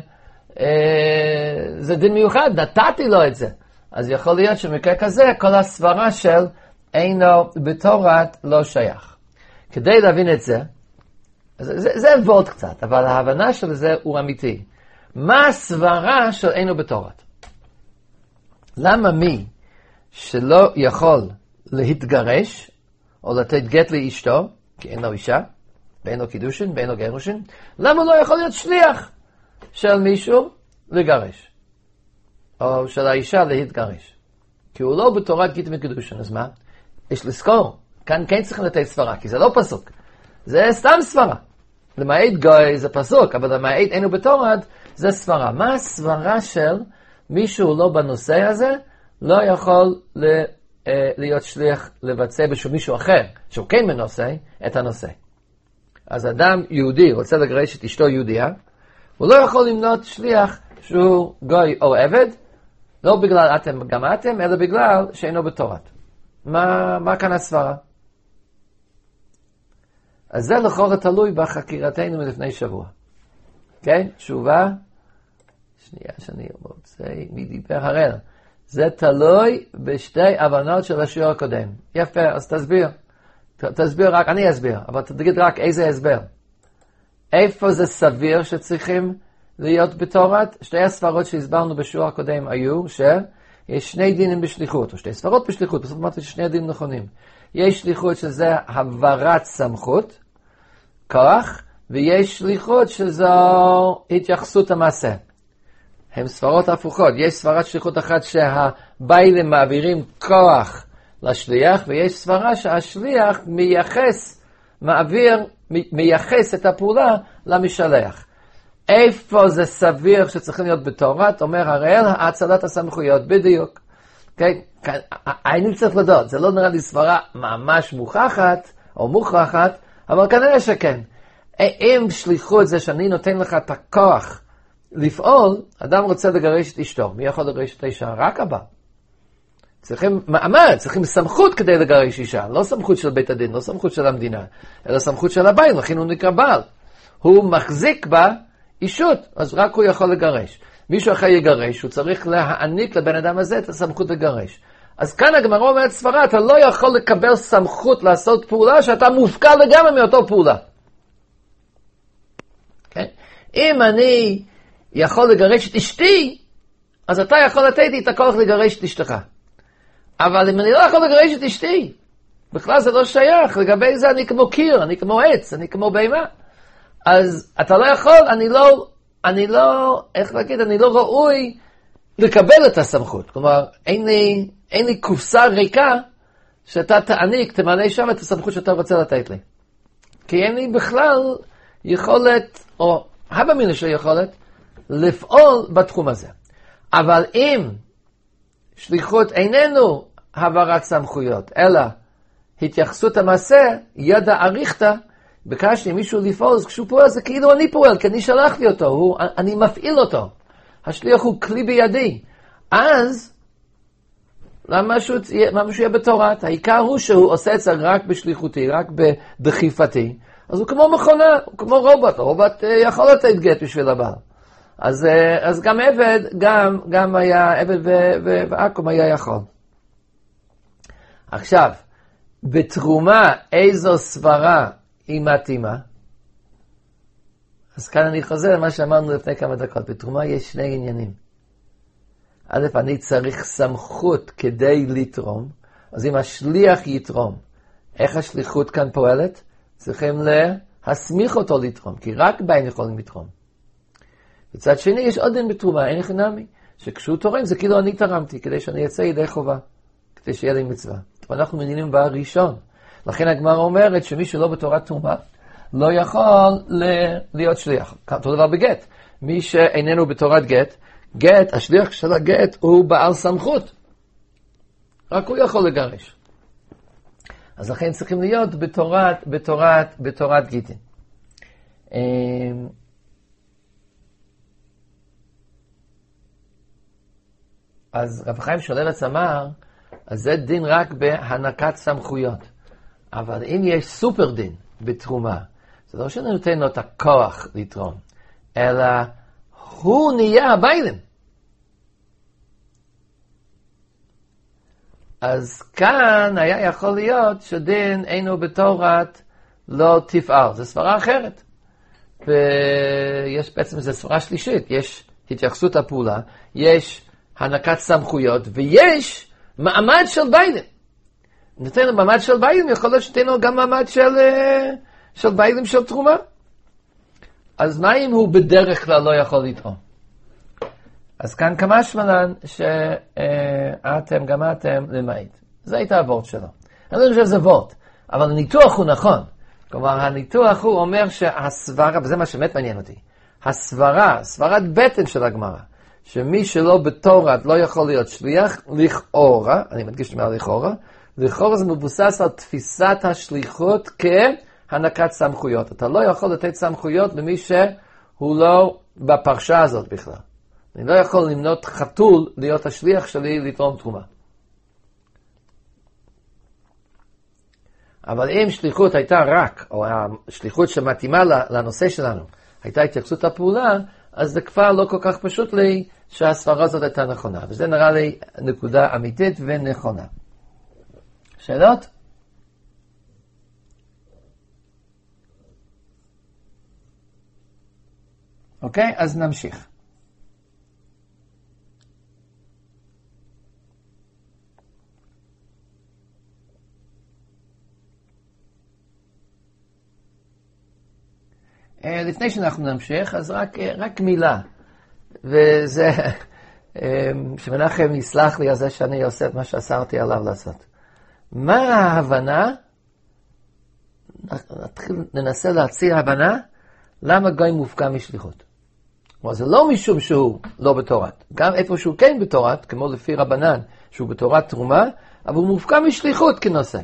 אה, זה דין מיוחד, נתתי לו את זה. אז יכול להיות שמקרה כזה, כל הסברה של אינו בתורת לא שייך. כדי להבין את זה, זה, זה, זה וולט קצת, אבל ההבנה של זה הוא אמיתי. מה הסברה של אינו בתורת? למה מי שלא יכול להתגרש, או לתת גט לאשתו, כי אין לו אישה, ואין לו קידושין, ואין לו גירושין, למה לא יכול להיות שליח של מישהו לגרש? או של האישה להתגרש? כי הוא לא בתורת גיטין וקידושין, אז מה? יש לזכור, כאן כן צריכים לתת סברה, כי זה לא פסוק. זה סתם סברה. למעט גוי זה פסוק, אבל למעט אינו בתורת זה סברה. מה הסברה של מישהו לא בנושא הזה, לא יכול להיות שליח לבצע בשביל מישהו אחר, שהוא כן מנושא את הנושא. אז אדם יהודי רוצה לגרש את אשתו יהודיה, הוא לא יכול למנות שליח שהוא גוי או עבד, לא בגלל אתם גם אתם, אלא בגלל שאינו בתורת. מה, מה כאן הסברה? אז זה לכאורה תלוי בחקירתנו מלפני שבוע. כן? תשובה, שנייה שאני רוצה, מי דיבר הראל? זה תלוי בשתי הבנות של השיעור הקודם. יפה, אז תסביר. ת, תסביר רק, אני אסביר, אבל תגיד רק איזה הסבר. איפה זה סביר שצריכים להיות בתורת? שתי הספרות שהסברנו בשיעור הקודם היו שיש שני דינים בשליחות, או שתי ספרות בשליחות, בסוף אמרתי ששני דינים נכונים. יש שליחות שזה העברת סמכות, כוח, ויש שליחות שזו התייחסות המעשה. הן ספרות הפוכות. יש ספרת שליחות אחת שהביילים מעבירים כוח לשליח, ויש ספרה שהשליח מייחס, מעביר, מייחס את הפעולה למשלח. איפה זה סביר שצריכים להיות בתורת? אומר הראל, הצלת הסמכויות, בדיוק. כן? אני צריך לדעת, זה לא נראה לי סברה ממש מוכחת, או מוכחת, אבל כנראה שכן. אם שליחות זה שאני נותן לך את הכוח לפעול, אדם רוצה לגרש את אשתו. מי יכול לגרש את האישה? רק הבא. צריכים מעמד, צריכים סמכות כדי לגרש אישה. לא סמכות של בית הדין, לא סמכות של המדינה, אלא סמכות של הבית, לכן הוא נקרא בעל. הוא מחזיק בה אישות, אז רק הוא יכול לגרש. מישהו אחר יגרש, הוא צריך להעניק לבן אדם הזה את הסמכות לגרש. אז כאן הגמרא אומרת סברה, אתה לא יכול לקבל סמכות לעשות פעולה שאתה מופקע לגמרי מאותו פעולה. Okay? אם אני יכול לגרש את אשתי, אז אתה יכול לתת לי את הכוח לגרש את אשתך. אבל אם אני לא יכול לגרש את אשתי, בכלל זה לא שייך, לגבי זה אני כמו קיר, אני כמו עץ, אני כמו בהמה. אז אתה לא יכול, אני לא, אני לא, איך להגיד, אני לא ראוי לקבל את הסמכות. כלומר, אין לי, אין לי קופסה ריקה שאתה תעניק, תמלא שם את הסמכות שאתה רוצה לתת לי. כי אין לי בכלל יכולת, או הבא מיני של יכולת, לפעול בתחום הזה. אבל אם שליחות איננו העברת סמכויות, אלא התייחסות המעשה, ידע אריכתא, ביקשתי מישהו לפעול, אז כשהוא פועל זה כאילו אני פועל, כי אני שלחתי אותו, הוא, אני מפעיל אותו. השליח הוא כלי בידי. אז, למה שהוא יהיה בתורת? העיקר הוא שהוא עושה את זה רק בשליחותי, רק בדחיפתי. אז הוא כמו מכונה, הוא כמו רובוט, רובוט יכול לתת גט בשביל הבעל. אז, אז גם עבד, גם, גם היה, עבד ועקום היה יכול. עכשיו, בתרומה איזו סברה היא מתאימה? אז כאן אני חוזר למה שאמרנו לפני כמה דקות. בתרומה יש שני עניינים. א', אני צריך סמכות כדי לתרום. אז אם השליח יתרום, איך השליחות כאן פועלת? צריכים להסמיך אותו לתרום, כי רק בהם יכולים לתרום. בצד שני, יש עוד דין בתרומה, אין חינמי, שכשהוא תורם זה כאילו אני תרמתי, כדי שאני אצא ידי חובה, כדי שיהיה לי מצווה. ואנחנו מדינים בראשון. לכן הגמרא אומרת שמי שלא בתורת תרומה, לא יכול להיות שליח. אותו דבר בגט. מי שאיננו בתורת גט, גט, השליח של הגט הוא בעל סמכות. רק הוא יכול לגרש. אז לכן צריכים להיות בתורת, בתורת, בתורת גיטין. אז רב חיים שולרץ אמר, אז זה דין רק בהנקת סמכויות. אבל אם יש סופר דין בתרומה, זה לא שאני נותן לו את הכוח לתרום, אלא הוא נהיה הביילים. אז כאן היה יכול להיות שדין אינו בתורת לא תפעל. זו סברה אחרת. ויש בעצם, זו סברה שלישית. יש התייחסות הפעולה, יש הענקת סמכויות, ויש מעמד של ביילים. נתן לו מעמד של ביילים, יכול להיות שתן לו גם מעמד של, של ביילים של תרומה. אז מה אם הוא בדרך כלל לא יכול לטעום? אז כאן כמה שמלן שאתם גם אתם למעט. זה הייתה הוורט שלו. אני לא חושב שזה וורט, אבל הניתוח הוא נכון. כלומר, הניתוח הוא אומר שהסברה, וזה מה שבאמת מעניין אותי, הסברה, סברת בטן של הגמרא, שמי שלא בתורת לא יכול להיות שליח, לכאורה, אני מדגיש מה לכאורה, לכאורה זה מבוסס על תפיסת השליחות כהענקת סמכויות. אתה לא יכול לתת סמכויות למי שהוא לא בפרשה הזאת בכלל. אני לא יכול למנות חתול להיות השליח שלי לתרום תרומה. אבל אם שליחות הייתה רק, או השליחות שמתאימה לנושא שלנו, הייתה התייחסות הפעולה, אז זה כבר לא כל כך פשוט לי שהסברה הזאת הייתה נכונה. וזה נראה לי נקודה אמיתית ונכונה. שאלות? אוקיי, אז נמשיך. לפני שאנחנו נמשיך, אז רק, רק מילה. וזה, שמנחם יסלח לי על זה שאני עושה את מה שאסרתי עליו לעשות. מה ההבנה? נתחיל, ננסה להציע הבנה, למה גוי מופקע משליחות. כלומר, זה לא משום שהוא לא בתורת. גם איפה שהוא כן בתורת, כמו לפי רבנן, שהוא בתורת תרומה, אבל הוא מופקע משליחות כנושא.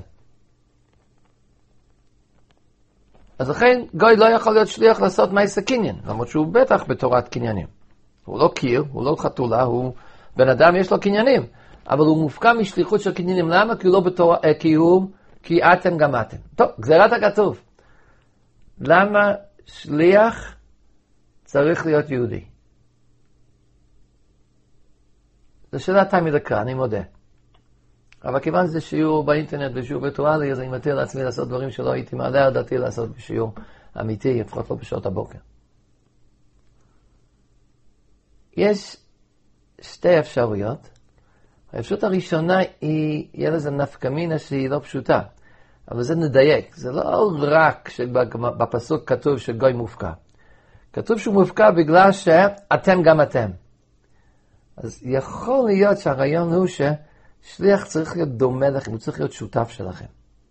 אז לכן גוי לא יכול להיות שליח לעשות מעשה קניין, למרות שהוא בטח בתורת קניינים. הוא לא קיר, הוא לא חתולה, הוא בן אדם יש לו קניינים, אבל הוא מופקע משליחות של קניינים. למה? כי הוא לא בתורה, כי הוא, כי אתם גם אתם. טוב, גזירת הכתוב. למה שליח צריך להיות יהודי? זו שאלה תמיד הקרא, אני מודה. אבל כיוון שזה שיעור באינטרנט ושיעור וירטואלי, אז אני מתיר לעצמי לעשות דברים שלא הייתי מעלה על דעתי לעשות בשיעור אמיתי, לפחות לא בשעות הבוקר. יש שתי אפשרויות. האפשרות הראשונה היא, יהיה לזה נפקא מינה שהיא לא פשוטה, אבל זה נדייק. זה לא רק שבפסוק כתוב שגוי מופקע. כתוב שהוא מופקע בגלל שאתם גם אתם. אז יכול להיות שהרעיון הוא ש... שליח צריך להיות דומה לכם, הוא צריך להיות שותף שלכם.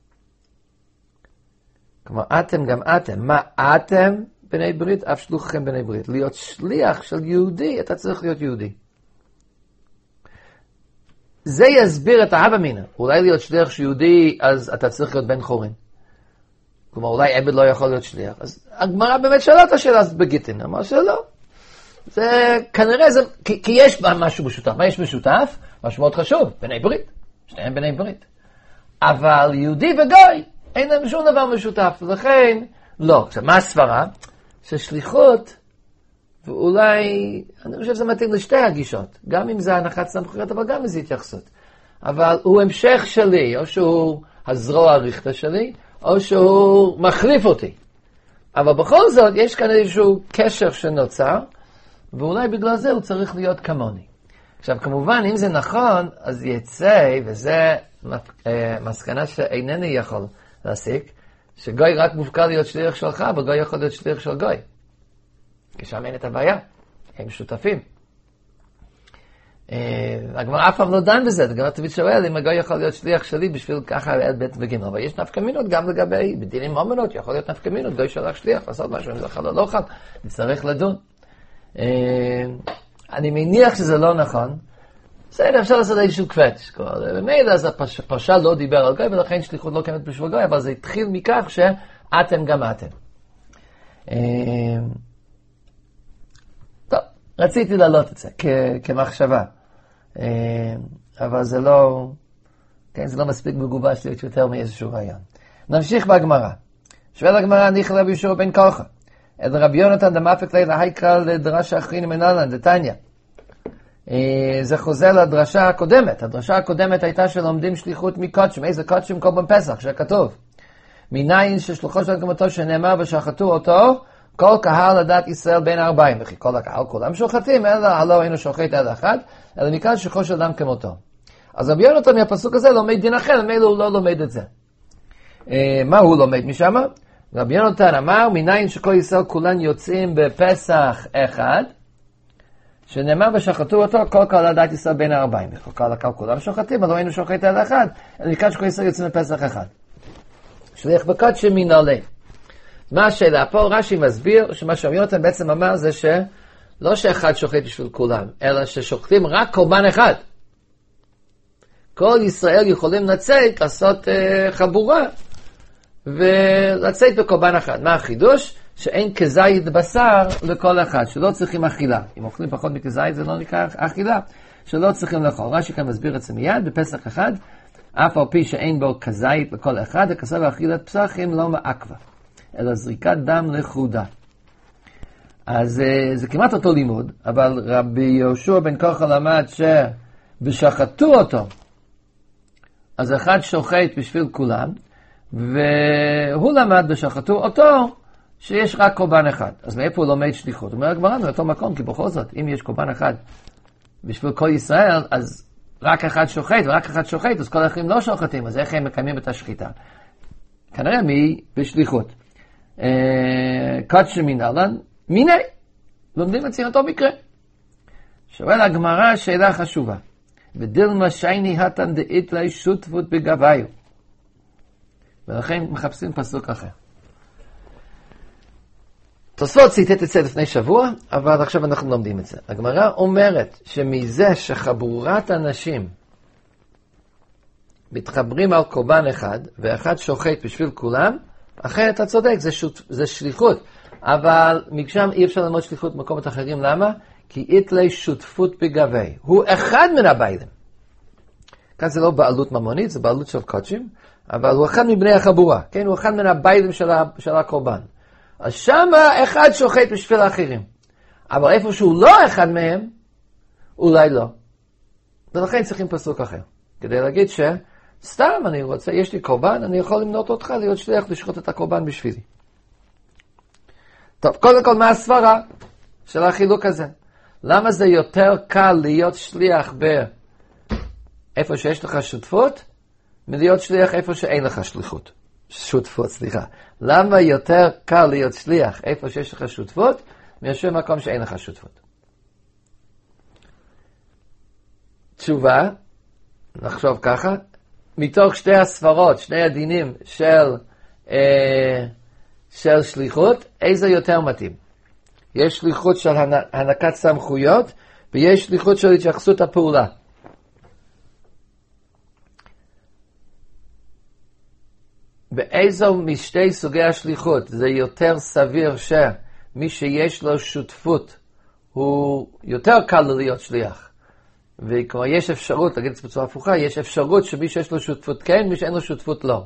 כלומר, אתם גם אתם. מה אתם בני ברית? אף שלוחכם בני ברית. להיות שליח של יהודי, אתה צריך להיות יהודי. זה יסביר את האבא מינה. אולי להיות שליח של יהודי, אז אתה צריך להיות בן חורין. כלומר, אולי עבד לא יכול להיות שליח. אז הגמרא באמת שאלה את השאלה הזאת בגיטין. אמר שלא. זה כנראה זה, כי, כי יש משהו משותף. מה יש משותף? משהו מאוד חשוב, בני ברית. שניהם בני ברית. אבל יהודי וגוי, אין להם שום דבר משותף. לכן, לא. עכשיו, מה הסברה? ששליחות, ואולי, אני חושב שזה מתאים לשתי הגישות. גם אם זה הנחת סמכויות, אבל גם איזו התייחסות. אבל הוא המשך שלי, או שהוא הזרוע הריכטה שלי, או שהוא מחליף אותי. אבל בכל זאת, יש כאן איזשהו קשר שנוצר, ואולי בגלל זה הוא צריך להיות כמוני. עכשיו, כמובן, אם זה נכון, אז יצא, וזה מסקנה שאינני יכול להסיק, שגוי רק מופקע להיות שליח שלך, אבל גוי יכול להיות שליח של גוי. כי שם אין את הבעיה. הם שותפים. הגמרא אף פעם לא דן בזה, הגמרא תמיד שואל אם הגוי יכול להיות שליח שלי בשביל ככה ליד בית וגימל. אבל יש נפקא מינות גם לגבי, בדינים מומנות, יכול להיות נפקא מינות, גוי שלח שליח, לעשות משהו, אם זה חל או לא חל, נצטרך לדון. אני מניח שזה לא נכון. בסדר, אפשר לעשות איזשהו קווץ'. במילא אז הפרשה לא דיבר על גוי, ולכן שליחות לא קיימת בשביל גוי, אבל זה התחיל מכך שאתם גם אתם. טוב, רציתי להעלות את זה כמחשבה. אבל זה לא, כן, זה לא מספיק מגובש להיות יותר מאיזשהו רעיון. נמשיך בהגמרא. שואל הגמרא, ניחא רבי יהושע בן קרחה. אלא רבי יונתן דמאפק לילה הייקרא לדרשה אחרין מנהלן, דתניא. זה חוזר לדרשה הקודמת. הדרשה הקודמת הייתה שלומדים שליחות מקודשים. איזה קודשים? קורבן פסח, שכתוב. מניין ששלוחו של כמותו שנאמר ושחטו אותו, כל קהל לדת ישראל בין הארבעים. וכי כל הקהל כולם שוחטים, אלא הלא היינו שוחט אלא אחד, אלא מכאן שחו של אדם כמותו. אז רבי יונתן מהפסוק הזה לומד דין אחר, ממילא הוא לא לומד את זה. מה הוא לומד משם? רבי יונתן אמר, מניין שכל ישראל כולן יוצאים בפסח אחד, שנאמר ושחטו אותו, כל קהל לדת ישראל בין הארבעים. וכל קהל הקהל כולם שוחטים, אלא היינו שוחט אלא אחד, אלא מכאן שכל ישראל יוצאים בפסח אחד. שליח בקודשים מנעלה. מה השאלה? פה רש"י מסביר שמה שרבי יונתן בעצם אמר זה שלא שאחד שוחט בשביל כולם, אלא ששוחטים רק קורבן אחד. כל ישראל יכולים לצאת, לעשות uh, חבורה, ולצאת בקורבן אחד. מה החידוש? שאין כזית בשר לכל אחד, שלא צריכים אכילה. אם אוכלים פחות מכזית זה לא נקרא אכילה, שלא צריכים לאכול. רש"י כאן מסביר את זה מיד, בפסח אחד, אף על פי שאין בו כזית לכל אחד, הכסף ואכילת פסחים לא מעכבה, אלא זריקת דם לחודה. אז uh, זה כמעט אותו לימוד, אבל רבי יהושע בן כוחה למד שבשחטו אותו, אז אחד שוחט בשביל כולם, והוא למד בשחטו אותו, שיש רק קורבן אחד. אז מאיפה הוא לומד שליחות? הוא אומר הגמרא מאותו מקום, כי בכל זאת, אם יש קורבן אחד בשביל כל ישראל, אז רק אחד שוחט, ורק אחד שוחט, אז כל האחרים לא שוחטים, אז איך הם מקיימים את השחיטה? כנראה מי? בשליחות. קודשים מנהלן, מיני. לומדים את זה אותו מקרה. שואל הגמרא שאלה חשובה. ודילמה שייני התן דאית לי שותפות בגביו. ולכן מחפשים פסוק אחר. תוספות ציטט את זה לפני שבוע, אבל עכשיו אנחנו לומדים את זה. הגמרא אומרת שמזה שחבורת אנשים מתחברים על קורבן אחד, ואחד שוחט בשביל כולם, אחרי אתה צודק, זה, שות, זה שליחות. אבל משם אי אפשר ללמוד שליחות במקומות אחרים. למה? כי איתלי שותפות בגבי. הוא אחד מן הביילים. כאן זה לא בעלות ממונית, זה בעלות של קודשים, אבל הוא אחד מבני החבורה. כן, הוא אחד מן הביילים של, ה, של הקורבן. אז שמה אחד שוחט בשביל האחרים. אבל איפה שהוא לא אחד מהם, אולי לא. ולכן צריכים פסוק אחר. כדי להגיד שסתם אני רוצה, יש לי קורבן, אני יכול למנות אותך להיות שליח לשחוט את הקורבן בשבילי. טוב, קודם כל מה הסברה של החילוק הזה? למה זה יותר קל להיות שליח באיפה שיש לך שותפות, מלהיות שליח איפה שאין לך שליחות? שותפות, סליחה. למה יותר קל להיות שליח איפה שיש לך שותפות, מאשר מקום שאין לך שותפות? תשובה, נחשוב ככה, מתוך שתי הספרות, שני הדינים של, אה, של שליחות, איזה יותר מתאים? יש שליחות של הענקת סמכויות, ויש שליחות של התייחסות הפעולה. באיזו משתי סוגי השליחות זה יותר סביר שמי שיש לו שותפות הוא יותר קל להיות שליח? וכמו יש אפשרות, להגיד את זה בצורה הפוכה, יש אפשרות שמי שיש לו שותפות כן, מי שאין לו שותפות לא.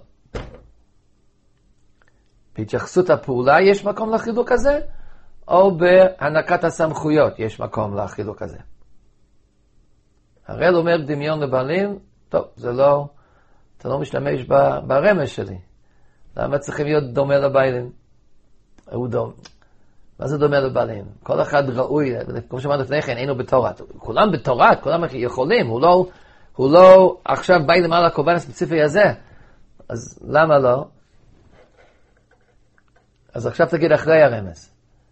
בהתייחסות הפעולה יש מקום לחילוק הזה, או בהענקת הסמכויות יש מקום לחילוק הזה. הראל אומר דמיון לבעלים, טוב, זה לא, אתה לא משתמש ברמז שלי. למה צריכים להיות דומה לבעלים? הוא דומה. מה זה דומה לבעלים? כל אחד ראוי, כמו שאמרנו לפני כן, אינו בתורת. כולם בתורת, כולם יכולים, הוא לא, הוא לא עכשיו בעלים על הקורבן הספציפי הזה. אז למה לא? אז עכשיו תגיד אחרי הרמז.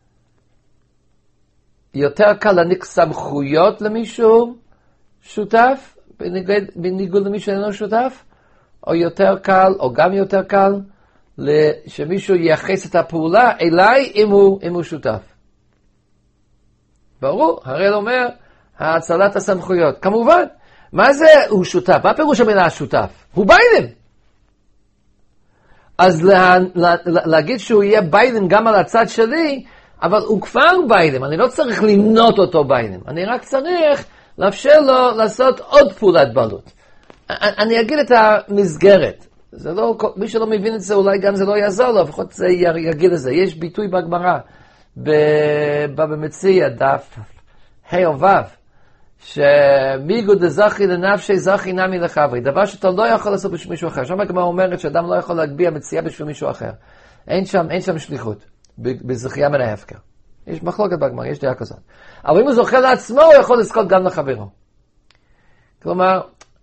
יותר קל להעניק סמכויות למישהו שותף, בניגוד, בניגוד למישהו אינו שותף, או יותר קל, או גם יותר קל, שמישהו ייחס את הפעולה אליי אם הוא, אם הוא שותף. ברור, הראל אומר, הצלת הסמכויות. כמובן, מה זה הוא שותף? מה פירוש המילה השותף? הוא ביילים. אז לה, לה, לה, להגיד שהוא יהיה ביילים גם על הצד שלי, אבל הוא כבר ביילים, אני לא צריך למנות אותו ביילים. אני רק צריך לאפשר לו לעשות עוד פעולת בעלות. אני אגיד את המסגרת. זה לא, מי שלא מבין את זה, אולי גם זה לא יעזור לו, לפחות זה יגיד את זה. יש ביטוי בגמרא, במציע דף ה' או ו', שמיגו דזכי לנפשי זכי נמי לחברי, דבר שאתה לא יכול לעשות בשביל מישהו אחר. שם הגמרא אומרת שאדם לא יכול להגביה מציאה בשביל מישהו אחר. אין שם, אין שם שליחות, בזכייה מן ההפקר. יש מחלוקת בגמרא, יש דעה כזאת. אבל אם הוא זוכה לעצמו, הוא יכול לזכות גם לחברו. כלומר,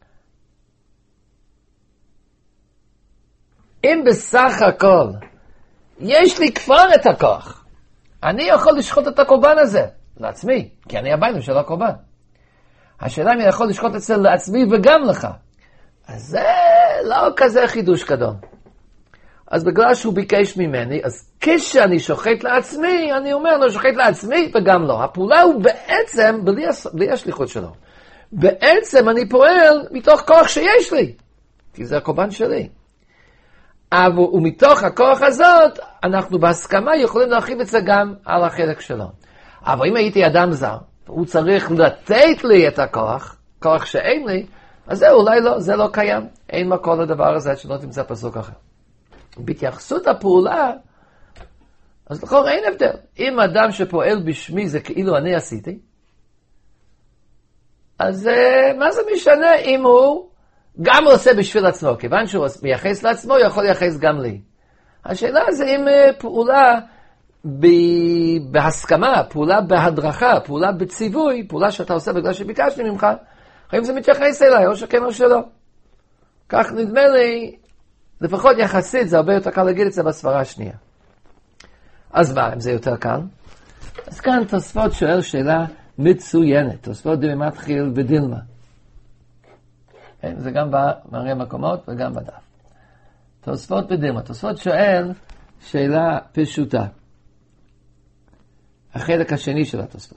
אם בסך הכל יש לי כבר את הכוח, אני יכול לשחוט את הקורבן הזה לעצמי, כי אני הבעלים של הקורבן. השאלה אם אני יכול לשחוט אצל לעצמי וגם לך. אז זה לא כזה חידוש גדול. אז בגלל שהוא ביקש ממני, אז כשאני שוחט לעצמי, אני אומר לו שוחט לעצמי וגם לא. הפעולה הוא בעצם, בלי, בלי השליחות שלו. בעצם אני פועל מתוך כוח שיש לי, כי זה הקורבן שלי. אבל ומתוך הכוח הזאת, אנחנו בהסכמה יכולים להרחיב את זה גם על החלק שלו. אבל אם הייתי אדם זר, הוא צריך לתת לי את הכוח, כוח שאין לי, אז זה אולי לא, זה לא קיים. אין מקום לדבר הזה שלא תמצא פסוק אחר. בהתייחסות הפעולה, אז לכאורה אין הבדל. אם אדם שפועל בשמי זה כאילו אני עשיתי, אז מה זה משנה אם הוא גם עושה בשביל עצמו? כיוון שהוא מייחס לעצמו, הוא יכול לייחס גם לי. השאלה זה אם פעולה בהסכמה, פעולה בהדרכה, פעולה בציווי, פעולה שאתה עושה בגלל שביקשתי ממך, האם זה מתייחס אליי, או שכן או שלא. כך נדמה לי, לפחות יחסית, זה הרבה יותר קל להגיד את זה בסברה השנייה. אז מה, אם זה יותר קל? אז כאן תוספות שואל שאלה מצוינת, תוספות דימי מתחיל ודילמה. זה גם במראה מקומות וגם בדף. תוספות ודילמה, תוספות שואל שאלה פשוטה. החלק השני של התוספות.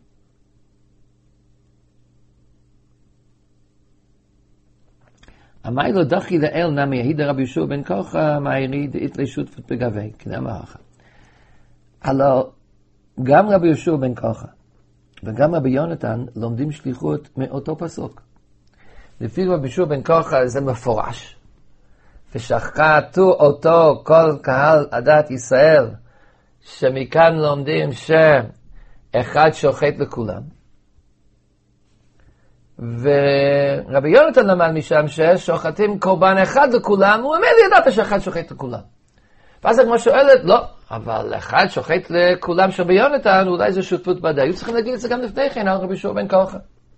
אמי לא דחי לאל נמי יהיד רבי יהושע בן כוחה מהירי דאית לשותפות בגבי, כנאמר אחר. הלא גם רבי יהושע בן כוחה וגם רבי יונתן לומדים שליחות מאותו פסוק. לפי רבי יהושע בן כוחה זה מפורש. ושחטו אותו כל קהל עדת ישראל, שמכאן לומדים שאחד שוחט לכולם. ורבי יונתן למד משם ששוחטים קורבן אחד לכולם, הוא אומר לי, ידעת שאחד שוחט לכולם. ואז הגמרא שואלת, לא, אבל אחד שוחט לכולם של רבי יונתן, אולי זה שותפות בדי. היו צריכים להגיד את זה גם לפני כן על רבי יהושע בן כוחה.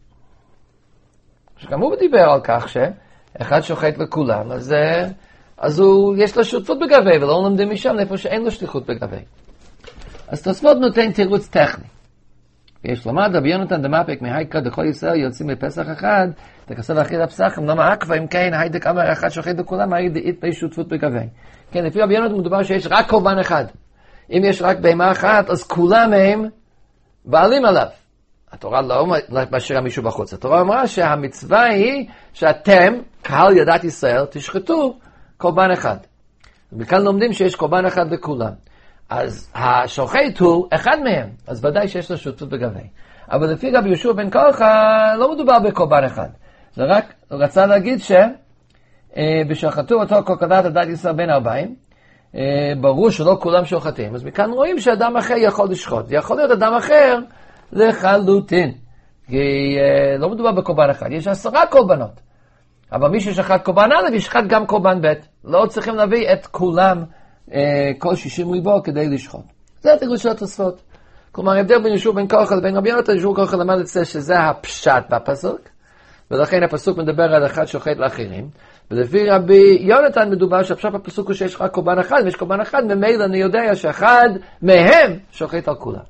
שגם הוא דיבר על כך שאחד שוחט לכולם, אז, אז הוא, יש לו שותפות בגבי, ולא לומדים משם איפה שאין לו שליחות בגבי. אז תוספות נותן תירוץ טכני. יש לומר, רבי יונתן דמפק מהייקה דכל ישראל יוצאים בפסח אחד, תכסה להכיל הפסחם, למה עקבה, אם כן, היידק אמר אחד שוחט לכולם, הייד דאית בי שותפות בגבי. כן, לפי רבי יונתן מדובר שיש רק קורבן אחד. אם יש רק בהמה אחת, אז כולם הם בעלים עליו. התורה לא משאירה מישהו בחוץ. התורה אמרה שהמצווה היא שאתם, קהל ידת ישראל, תשחטו קורבן אחד. וכאן לומדים שיש קורבן אחד לכולם. אז השוחט הוא אחד מהם, אז ודאי שיש לו שותפות בגבי. אבל לפי רבי יהושע בן כוחה לא מדובר בקורבן אחד. זה רק רצה להגיד שבשחטו אותו כל קהלת עדת ישראל בין ארבעים, ברור שלא כולם שוחטים. אז מכאן רואים שאדם אחר יכול לשחוט. זה יכול להיות אדם אחר לחלוטין. כי לא מדובר בקורבן אחד, יש עשרה קורבנות. אבל מי ששחט קורבן א' ישחט גם קורבן ב'. לא צריכים להביא את כולם כל שישים ריבו כדי לשחוט. זה התירוץ של התוספות. כלומר, ההבדל בין יהושע בן כוחה לבין רבי יונתן, יהושע בן כוחה למד את זה שזה הפשט בפסוק, ולכן הפסוק מדבר על אחד שוחט לאחרים, ולפי רבי יונתן מדובר שהפשט בפסוק הוא שיש רק קורבן אחד, ויש קורבן אחד, ממילא אני יודע שאחד מהם שוחט על כולם.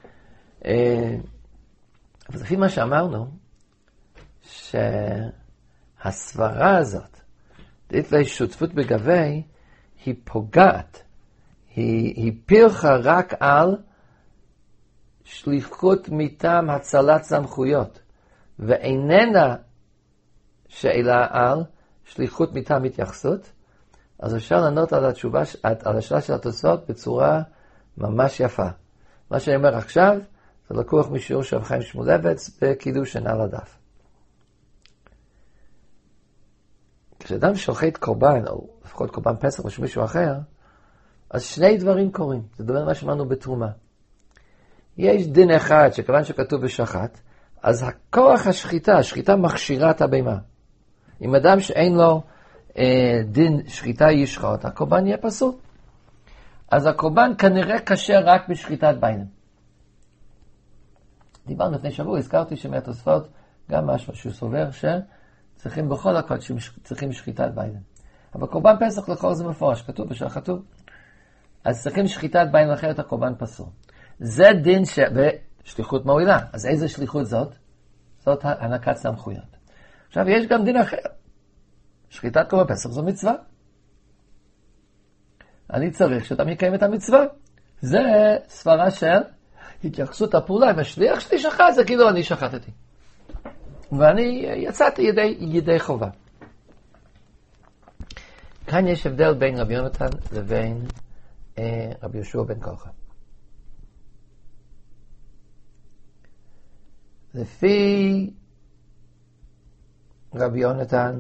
אבל לפי מה שאמרנו, שהסברה הזאת, דאית בי שותפות בגבי, היא פוגעת, היא, היא פרחה רק על שליחות מטעם הצלת סמכויות, ואיננה שאלה על שליחות מטעם התייחסות. אז אפשר לענות על התשובה, על השאלה של התוספות בצורה ממש יפה. מה שאני אומר עכשיו, זה לקוח משיעור של רב חיים שמואלביץ בקידוש שעל הדף. כשאדם שוחט קורבן, או לפחות קורבן פסח או מישהו אחר, אז שני דברים קורים. זה דבר מה שאמרנו בתרומה. יש דין אחד שכיוון שכתוב ושחט, אז הכוח השחיטה, השחיטה מכשירה את הבהמה. אם אדם שאין לו אה, דין שחיטה ישחוט, הקורבן יהיה פסול. אז הקורבן כנראה קשה רק בשחיטת ביינים. דיברנו לפני שבוע, הזכרתי שמהתוספות גם משהו שהוא סובר שצריכים בכל הכל שצריכים שחיטת ביינים. אבל קורבן פסח לכל זה מפורש, כתוב בשחטו. אז צריכים שחיטת ביין, אחרת הקורבן פסול. זה דין ש... ושליחות מועילה. אז איזה שליחות זאת? זאת הענקת סמכויות. עכשיו, יש גם דין אחר. שחיטת קורבן פסח זו מצווה. אני צריך שאתה מקיים את המצווה. זה סברה של התייחסות הפעולה. אם השליח שלי שחט, זה כאילו אני שחטתי. ואני יצאתי ידי, ידי חובה. כאן יש הבדל בין רבי יונתן לבין אה, רבי יהושע בן קרחה. לפי רבי יונתן,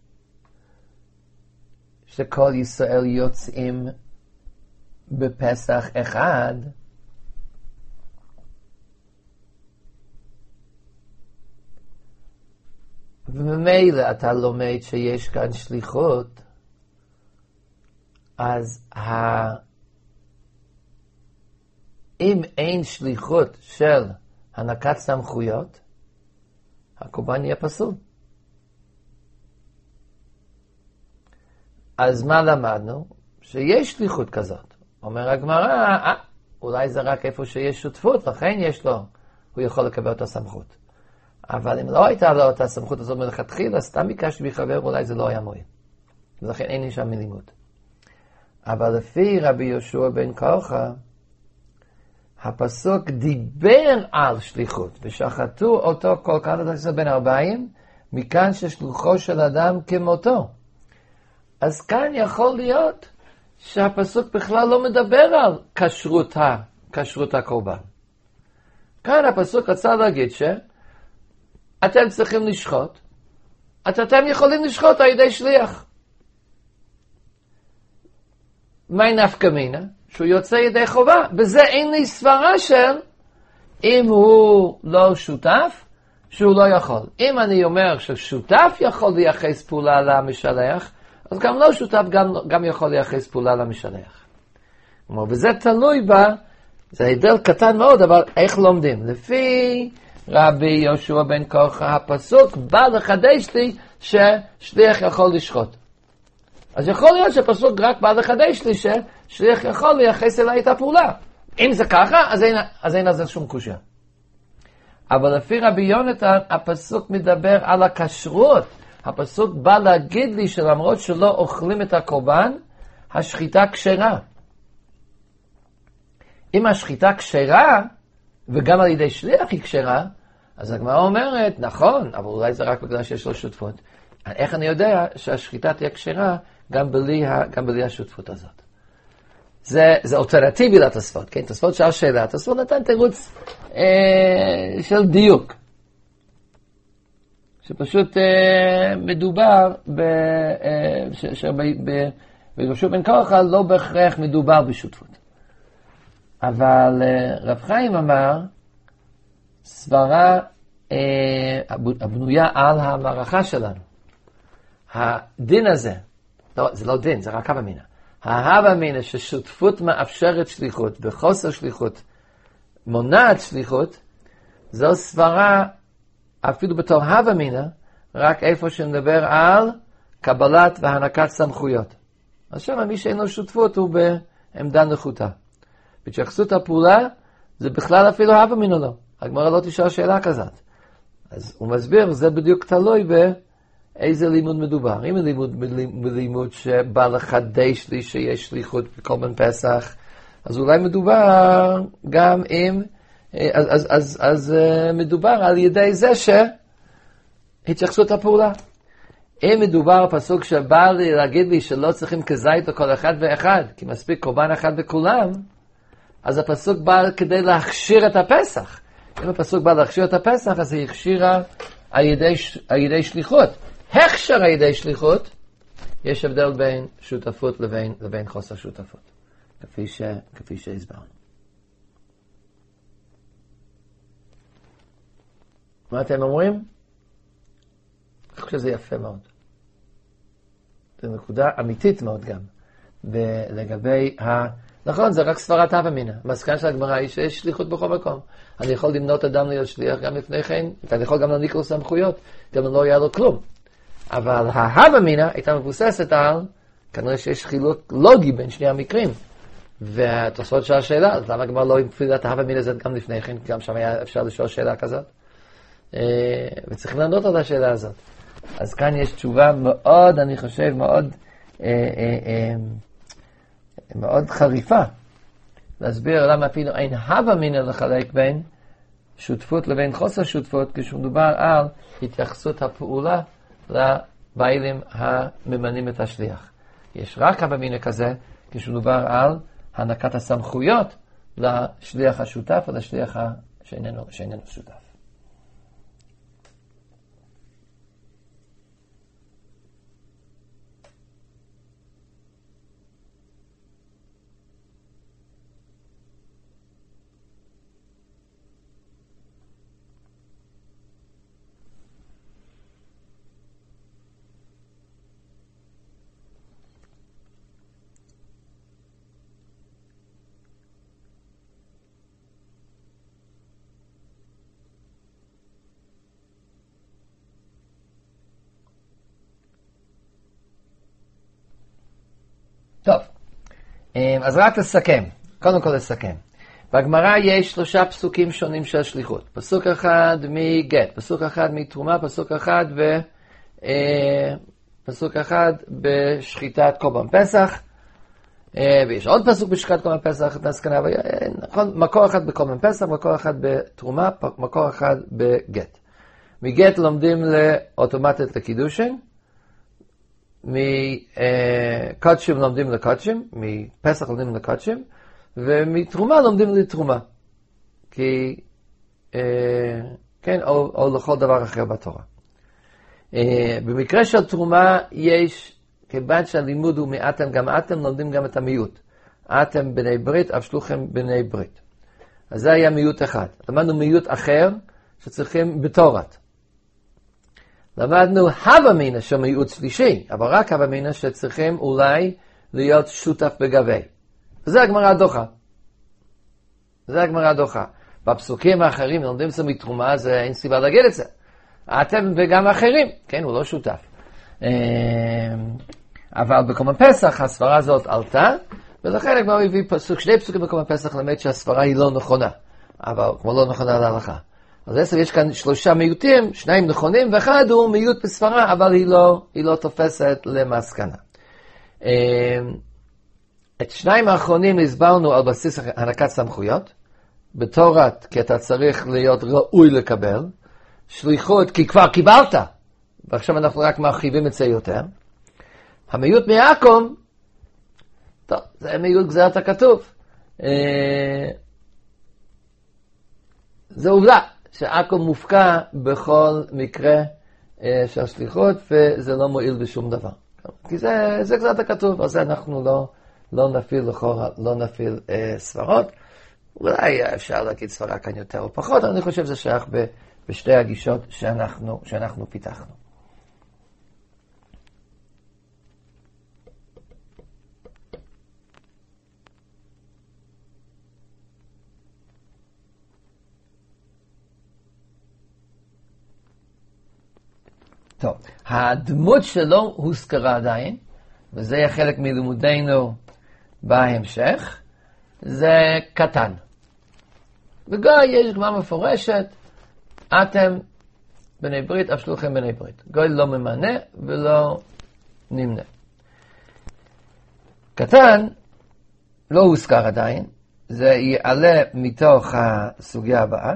שכל ישראל יוצאים בפסח אחד, וממילא אתה לומד שיש כאן שליחות, אז ה... אם אין שליחות של הענקת סמכויות, הקורבן יהיה פסול. אז מה למדנו? שיש שליחות כזאת. אומר הגמרא, אה, אולי זה רק איפה שיש שותפות, לכן יש לו, הוא יכול לקבל את הסמכות. אבל אם לא הייתה לו את הסמכות הזאת מלכתחילה, סתם ביקשתי מחבר, אולי זה לא היה מועיל. ולכן אין לי שם מלימוד. אבל לפי רבי יהושע בן קרחה, הפסוק דיבר על שליחות, ושחטו אותו כל קטע בן ארבעים, מכאן ששלוחו של אדם כמותו. אז כאן יכול להיות שהפסוק בכלל לא מדבר על כשרות, כשרות הקורבן. כאן הפסוק רצה להגיד שאתם צריכים לשחוט, אתם יכולים לשחוט על ידי שליח. מה נפקא מינה? שהוא יוצא ידי חובה. בזה אין לי סברה של אם הוא לא שותף, שהוא לא יכול. אם אני אומר ששותף יכול לייחס פעולה למשלח, אז גם לא שותף גם, גם יכול לייחס פעולה למשלח. כלומר, וזה תלוי בה, זה הבדל קטן מאוד, אבל איך לומדים? לפי רבי יהושע בן קרחה, הפסוק בא לחדש לי ששליח יכול לשחוט. אז יכול להיות שהפסוק רק בא לחדש לי ששליח יכול לייחס אליי את הפעולה. אם זה ככה, אז אין, אז אין לזה שום קושיה. אבל לפי רבי יונתן, הפסוק מדבר על הכשרות. הפסוק בא להגיד לי שלמרות שלא אוכלים את הקורבן, השחיטה כשרה. אם השחיטה כשרה, וגם על ידי שליח היא כשרה, אז הגמרא אומרת, נכון, אבל אולי זה רק בגלל שיש לו שותפות. איך אני יודע שהשחיטה תהיה כשרה גם בלי, גם בלי השותפות הזאת? זה, זה אלטרנטיבי לתוספות, כן? תוספות שאל שאלה, תוספות נתן תירוץ אה, של דיוק. שפשוט אה, מדובר ב... אה, שביהושע בן קרחה לא בהכרח מדובר בשותפות. אבל אה, רב חיים אמר, סברה אה, הבנויה על המערכה שלנו. הדין הזה, לא, זה לא דין, זה רק הווה אמינא. ההווה אמינא ששותפות מאפשרת שליחות, וחוסר שליחות מונעת שליחות, זו סברה אפילו בתור הווה אמינא, רק איפה שנדבר על קבלת והענקת סמכויות. אז שם מי שאין לו שותפות הוא בעמדה נחותה. בהתייחסות הפעולה, זה בכלל אפילו הווה אמינא לא. הגמרא לא תשאל שאלה כזאת. אז הוא מסביר, זה בדיוק תלוי באיזה לימוד מדובר. אם לימוד בלימוד שבא לחדש לי שיש שליחות בקורבן פסח, אז אולי מדובר גם אם, אז, אז, אז, אז מדובר על ידי זה שהתייחסות הפעולה. אם מדובר פסוק שבא לי להגיד לי שלא צריכים כזית לכל אחד ואחד, כי מספיק קורבן אחד בכולם, אז הפסוק בא כדי להכשיר את הפסח. אם הפסוק בא להכשיר את הפסח, אז היא הכשירה על ידי, על ידי שליחות. הכשר על ידי שליחות, יש הבדל בין שותפות לבין, לבין חוסר שותפות, כפי ש, כפי שהסברנו. מה אתם אומרים? אני חושב שזה יפה מאוד. זו נקודה אמיתית מאוד גם. לגבי ה... נכון, זה רק סברת הווה אמינא. המסקנה של הגמרא היא שיש שליחות בכל מקום. אני יכול למנות אדם להיות שליח גם לפני כן, אני יכול גם להעניק לו סמכויות, גם לא יהיה לו כלום. אבל ההווה אמינא הייתה מבוססת על, כנראה שיש חילוק לוגי בין שני המקרים. והתוספות של השאלה, אז למה הגמרא לא הפעילה את ההווה אמינא הזאת גם לפני כן, גם שם היה אפשר לשאול שאלה כזאת. וצריכים לענות על השאלה הזאת. אז כאן יש תשובה מאוד, אני חושב, מאוד, אה, אה, אה, מאוד חריפה. להסביר למה אפילו אין הווה אמינא לחלק בין שותפות לבין חוסר שותפות, כשמדובר על התייחסות הפעולה לבעלים הממנים את השליח. יש רק הווה אמינא כזה, כשמדובר על הענקת הסמכויות לשליח השותף או לשליח שאיננו, שאיננו שותף. טוב, אז רק לסכם, קודם כל לסכם. בגמרא יש שלושה פסוקים שונים של שליחות. פסוק אחד מגט, פסוק אחד מתרומה, פסוק אחד ב, פסוק אחד בשחיטת קורבן פסח, ויש עוד פסוק בשחיטת קורבן פסח, נזכנה, נכון, מקור אחד בקורבן פסח, מקור אחד בתרומה, מקור אחד בגט. מגט לומדים לאוטומטית לקידושין, מקודשים לומדים לקודשים, מפסח לומדים לקודשים, ומתרומה לומדים לתרומה. כי, אה, כן, או, או לכל דבר אחר בתורה. אה, במקרה של תרומה יש, כיוון שהלימוד הוא מאתם גם אתם, לומדים גם את המיעוט. אתם בני ברית, אף שלוחם בני ברית. אז זה היה מיעוט אחד. למדנו מיעוט אחר שצריכים בתורת. למדנו הווה אמינא של מיעוט שלישי, אבל רק הווה אמינא שצריכים אולי להיות שותף בגבי. וזה הגמרא דוחה. זה הגמרא דוחה. בפסוקים האחרים לומדים זה מתרומה, זה אין סיבה להגיד את זה. אתם וגם האחרים, כן, הוא לא שותף. אבל בקורבן פסח הסברה הזאת עלתה, ולכן הגמרא הביא פסוק, שני פסוקים בקורבן פסח למד שהסברה היא לא נכונה, אבל כמו לא נכונה להלכה. אז בעצם יש כאן שלושה מיעוטים, שניים נכונים, ואחד הוא מיעוט בסברה, אבל היא לא, היא לא תופסת למסקנה. את שניים האחרונים הסברנו על בסיס הענקת סמכויות, בתורת, כי אתה צריך להיות ראוי לקבל, שליחות, כי כבר קיבלת, ועכשיו אנחנו רק מרחיבים את זה יותר. המיעוט מיעקב, טוב, זה מיעוט גזירת הכתוב. זה עובדה. שעקב מופקע בכל מקרה אה, של שליחות, וזה לא מועיל בשום דבר. כי זה, זה קצת הכתוב, אז אנחנו לא, לא נפיל לכאורה, לא נפיל אה, סברות. אולי אפשר להגיד סברה כאן יותר או פחות, אבל אני חושב שזה שייך ב, בשתי הגישות שאנחנו, שאנחנו פיתחנו. טוב, הדמות שלו הוזכרה עדיין, וזה יהיה חלק מלימודנו בהמשך, זה קטן. בגוי יש גמרא מפורשת, אתם בני ברית, אף שלוחם בני ברית. גוי לא ממנה ולא נמנה. קטן לא הוזכר עדיין, זה יעלה מתוך הסוגיה הבאה.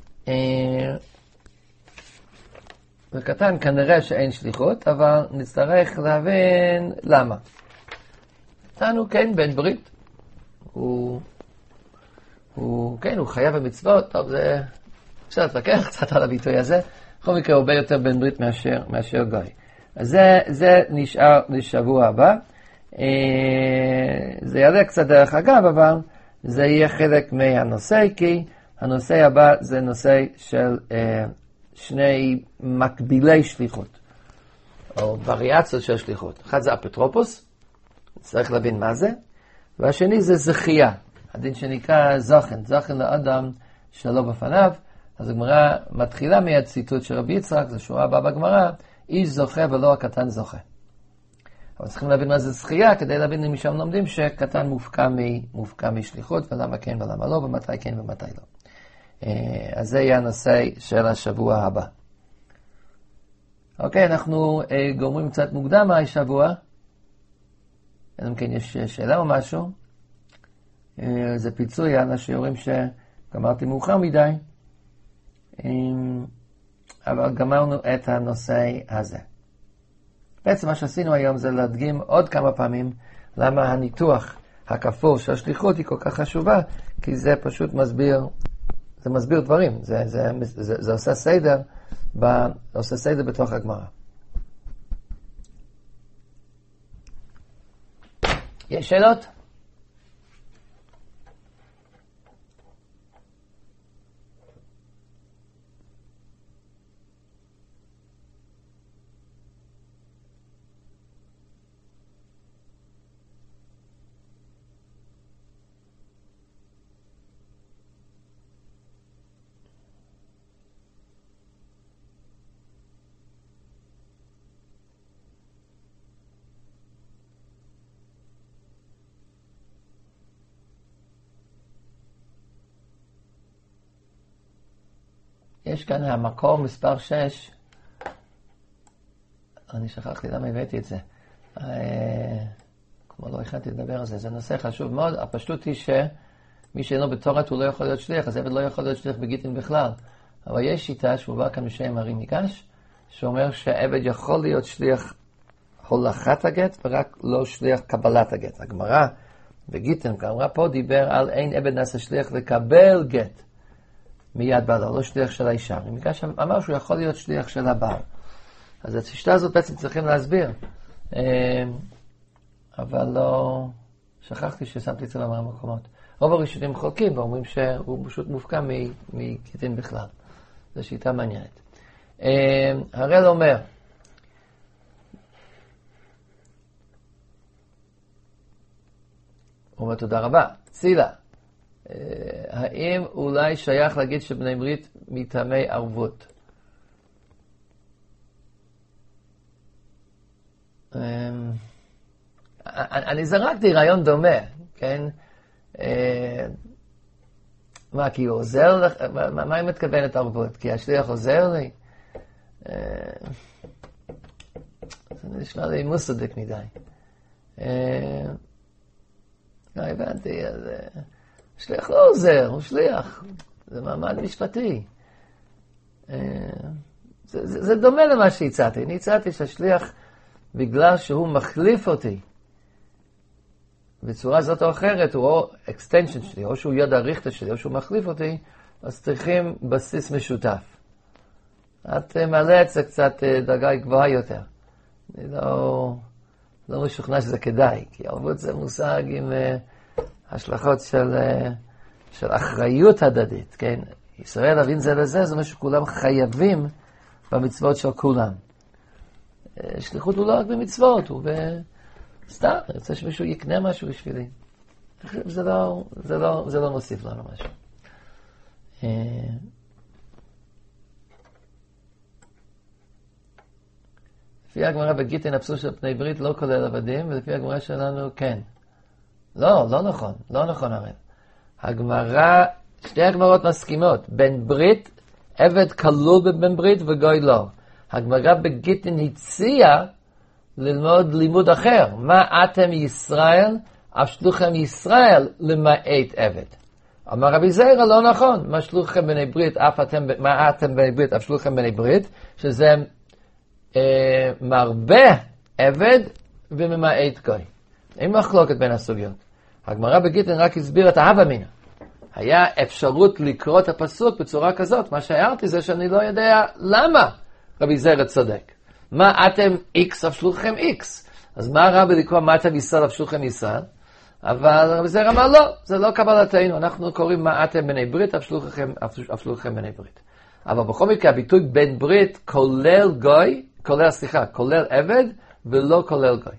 וקטן כנראה שאין שליחות, אבל נצטרך להבין למה. קטן הוא כן בן ברית. הוא, הוא, כן, הוא חייב במצוות. טוב, זה אפשר להתווכח קצת על הביטוי הזה. בכל מקרה, הוא הרבה יותר בן ברית מאשר, מאשר גוי. אז זה, זה נשאר לשבוע הבא. זה יעלה קצת דרך אגב, אבל זה יהיה חלק מהנושא, כי הנושא הבא זה נושא של שני מקבילי שליחות, או וריאציות של שליחות. אחד זה אפוטרופוס, צריך להבין מה זה, והשני זה זכייה, הדין שנקרא זוכן, זוכן לאדם שלא בפניו. אז הגמרא מתחילה מהציטוט של רבי יצחק, זה שורה הבאה בגמרא, איש זוכה ולא הקטן זוכה. אבל צריכים להבין מה זה זכייה, כדי להבין אם משם לומדים שקטן מופקע, מופקע משליחות, ולמה כן ולמה לא, ומתי כן ומתי לא. אז זה יהיה הנושא של השבוע הבא. אוקיי, אנחנו גומרים קצת מוקדם השבוע. אם כן יש שאלה או משהו. זה פיצוי על השיעורים שגמרתי מאוחר מדי. אבל גמרנו את הנושא הזה. בעצם מה שעשינו היום זה להדגים עוד כמה פעמים למה הניתוח הכפול של השליחות היא כל כך חשובה, כי זה פשוט מסביר, זה מסביר דברים, זה, זה, זה, זה עושה סדר, ב, עושה סדר בתוך הגמרא. יש שאלות? יש כאן המקור מספר שש, אני שכחתי למה הבאתי את זה, כמו לא הכנתי לדבר על זה, זה נושא חשוב מאוד. הפשטות היא שמי שאינו בתורת הוא לא יכול להיות שליח, אז עבד לא יכול להיות שליח בגיטין בכלל, אבל יש שיטה שהובאה כאן בשם הרי מקש, שאומר שעבד יכול להיות שליח הולכת הגט ורק לא שליח קבלת הגט. הגמרא בגיטין, כמובן פה דיבר על אין עבד נעשה שליח לקבל גט מיד בעלה, לא שליח של האישה. מקש אמר שהוא יכול להיות שליח של הבעל. אז את השיטה הזאת בעצם צריכים להסביר. אבל לא, שכחתי ששמתי את זה במראה מקומות. רוב הראשונים חולקים ואומרים שהוא פשוט מופקע מגיטין בכלל. זו שיטה מעניינת. הראל אומר, הוא אומר תודה רבה. צילה, האם אולי שייך להגיד שבני ברית מטעמי ערבות? אני זרקתי רעיון דומה, כן? מה, כי הוא עוזר לך? מה היא מתכוונת ערבות? כי השליח עוזר לי? זה נשמע לי מוסדק מדי. לא הבנתי, אז שליח לא עוזר, הוא שליח. זה מעמד משפטי. זה, זה, זה דומה למה שהצעתי. אני הצעתי שהשליח, בגלל שהוא מחליף אותי, בצורה זאת או אחרת, הוא או extension שלי, או שהוא יד הריכטה שלי, או שהוא מחליף אותי, אז צריכים בסיס משותף. את מעלה את זה קצת דרגה גבוהה יותר. אני לא, לא משוכנע שזה כדאי, כי ערבות זה מושג עם uh, השלכות של, uh, של אחריות הדדית, כן? ישראל להבין זה לזה, זה מה שכולם חייבים במצוות של כולם. Uh, שליחות הוא לא רק במצוות, הוא ב... סתם, אני רוצה שמישהו יקנה משהו בשבילי. זה לא, זה לא, זה לא מוסיף לנו משהו. לפי הגמרא בגיטין הפסול של פני ברית לא כולל עבדים, ולפי הגמרא שלנו כן. לא, לא נכון, לא נכון הרי. הגמרא, שתי הגמרות מסכימות, בן ברית, עבד כלול בבן ברית וגוי לא. הגמרא בגיטין הציעה ללמוד לימוד אחר. מה אתם ישראל? אף שלוחם ישראל למעט עבד. אמר רבי זיירא לא נכון. מה שלוחם בני ברית, אף אתם, מה אתם בני ברית, אף שלוחם בני ברית, שזה אה, מרבה עבד וממעט גוי. אין מחלוקת בין הסוגיות. הגמרא בגיטין רק הסביר את ההווה מינא. היה אפשרות לקרוא את הפסוק בצורה כזאת. מה שהערתי זה שאני לא יודע למה רבי זיירא צודק. מה אתם X אף שלוחכם X? אז מה רע בלקרוא מה אתם ישראל אף שלוחכם ישראל? אבל רבי זיירא אמר לא, זה לא קבלתנו, אנחנו קוראים מה אתם בני ברית אף שלוחכם, אף שלוחכם בני ברית. אבל בכל מקרה הביטוי בן ברית כולל גוי, כולל, סליחה, כולל עבד ולא כולל גוי.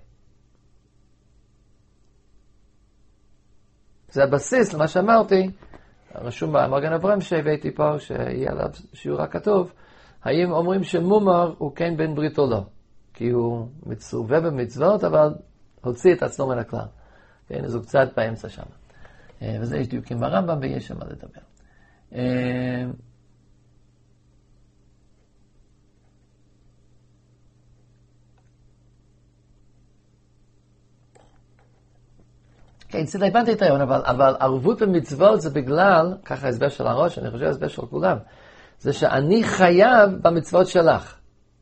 זה הבסיס למה שאמרתי, רשום במגן אברהם שהבאתי פה, שיהיה עליו שיעור הכתוב, האם אומרים שמומר הוא כן בן ברית או לא? כי הוא מצווה במצוות, אבל הוציא את עצמו מן הכלל. כן, אז הוא קצת באמצע שם. וזה יש דיוקים ברמב"ם ויש שם מה לדבר. כן, זה הבנתי את הרעיון, אבל, אבל ערבות במצוות זה בגלל, ככה ההסבר של הראש, אני חושב ההסבר של כולם, זה שאני חייב במצוות שלך.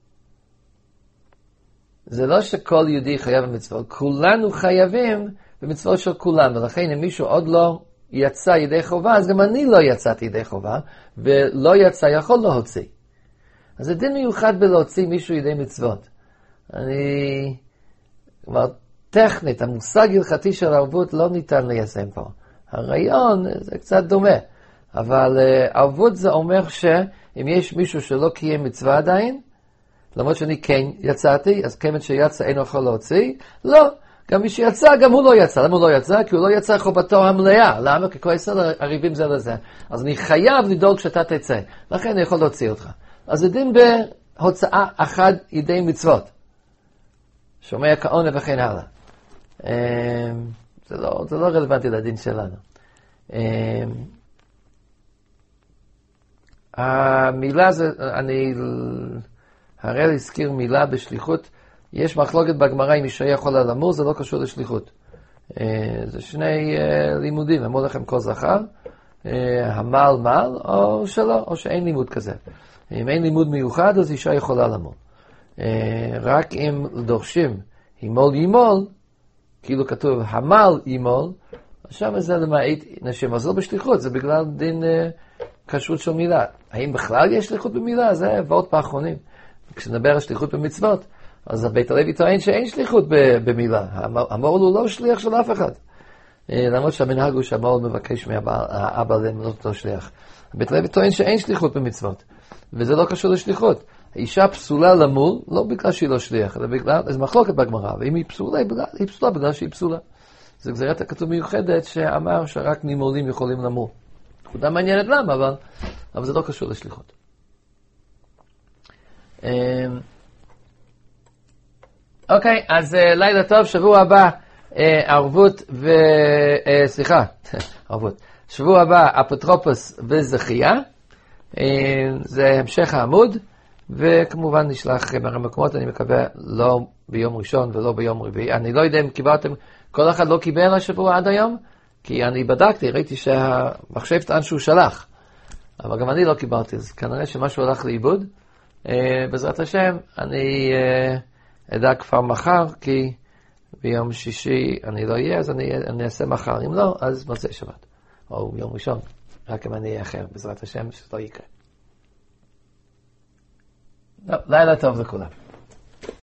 זה לא שכל יהודי חייב במצוות, כולנו חייבים במצוות של כולם, ולכן אם מישהו עוד לא יצא ידי חובה, אז גם אני לא יצאתי ידי חובה, ולא יצא יכול להוציא. אז זה דין מיוחד בלהוציא מישהו ידי מצוות. אני כבר טכנית, המושג הלכתי של ערבות לא ניתן ליישם פה. הרעיון זה קצת דומה, אבל uh, ערבות זה אומר שאם יש מישהו שלא קיים מצווה עדיין, למרות שאני כן יצאתי, אז כמת שיצא אינו יכול להוציא, לא. גם מי שיצא, גם הוא לא יצא. למה הוא לא יצא? כי הוא לא יצא חובתו המלאה. למה? כי כל ישראל עריבים זה לזה. אז אני חייב לדאוג שאתה תצא. לכן אני יכול להוציא אותך. אז זה דין בהוצאה אחת ידי מצוות. שומע כעונה וכן הלאה. זה לא, זה לא רלוונטי לדין שלנו. המילה זה, אני, הראל הזכיר מילה בשליחות, יש מחלוקת בגמרא אם אישה יכולה למור, זה לא קשור לשליחות. זה שני לימודים, אמרו לכם כל זכר, המל מל, או שלא, או שאין לימוד כזה. אם אין לימוד מיוחד, אז אישה יכולה למור. רק אם דורשים הימול ימול, כאילו כתוב המל ימול, שם זה למעט נשים, אז לא בשליחות, זה בגלל דין כשרות של מילה. האם בכלל יש שליחות במילה? זה ועוד פעחונים. כשנדבר על שליחות במצוות, אז הבית הלוי טוען שאין שליחות במילה. המורל הוא לא שליח של אף אחד. למרות שהמנהג הוא שהמורל מבקש מהאבא למנות אותו שליח. הבית הלוי טוען שאין שליחות במצוות, וזה לא קשור לשליחות. האישה פסולה למול, לא בגלל שהיא לא שליח, אלא בגלל, אז מחלוקת בגמרא, ואם היא פסולה, היא פסולה בגלל שהיא פסולה. זו גזירת הכתוב מיוחדת שאמר שרק נימולים יכולים למול. נקודה מעניינת למה, אבל, אבל זה לא קשור לשליחות. אוקיי, אז לילה טוב, שבוע הבא ערבות ו... סליחה, ערבות. שבוע הבא אפוטרופוס וזכייה, זה המשך העמוד, וכמובן נשלח מהמקומות, אני מקווה לא ביום ראשון ולא ביום רביעי. אני לא יודע אם קיבלתם, כל אחד לא קיבל השבוע עד היום, כי אני בדקתי, ראיתי שהמחשב טען שהוא שלח, אבל גם אני לא קיבלתי, אז כנראה שמשהו הלך לאיבוד. בעזרת השם, אני אדע כבר מחר, כי ביום שישי אני לא אהיה, אז אני, אני אעשה מחר. אם לא, אז מוצאי שבת, או יום ראשון, רק אם אני אהיה אחר, בעזרת השם, שזה לא יקרה. לא, לילה טוב לכולם.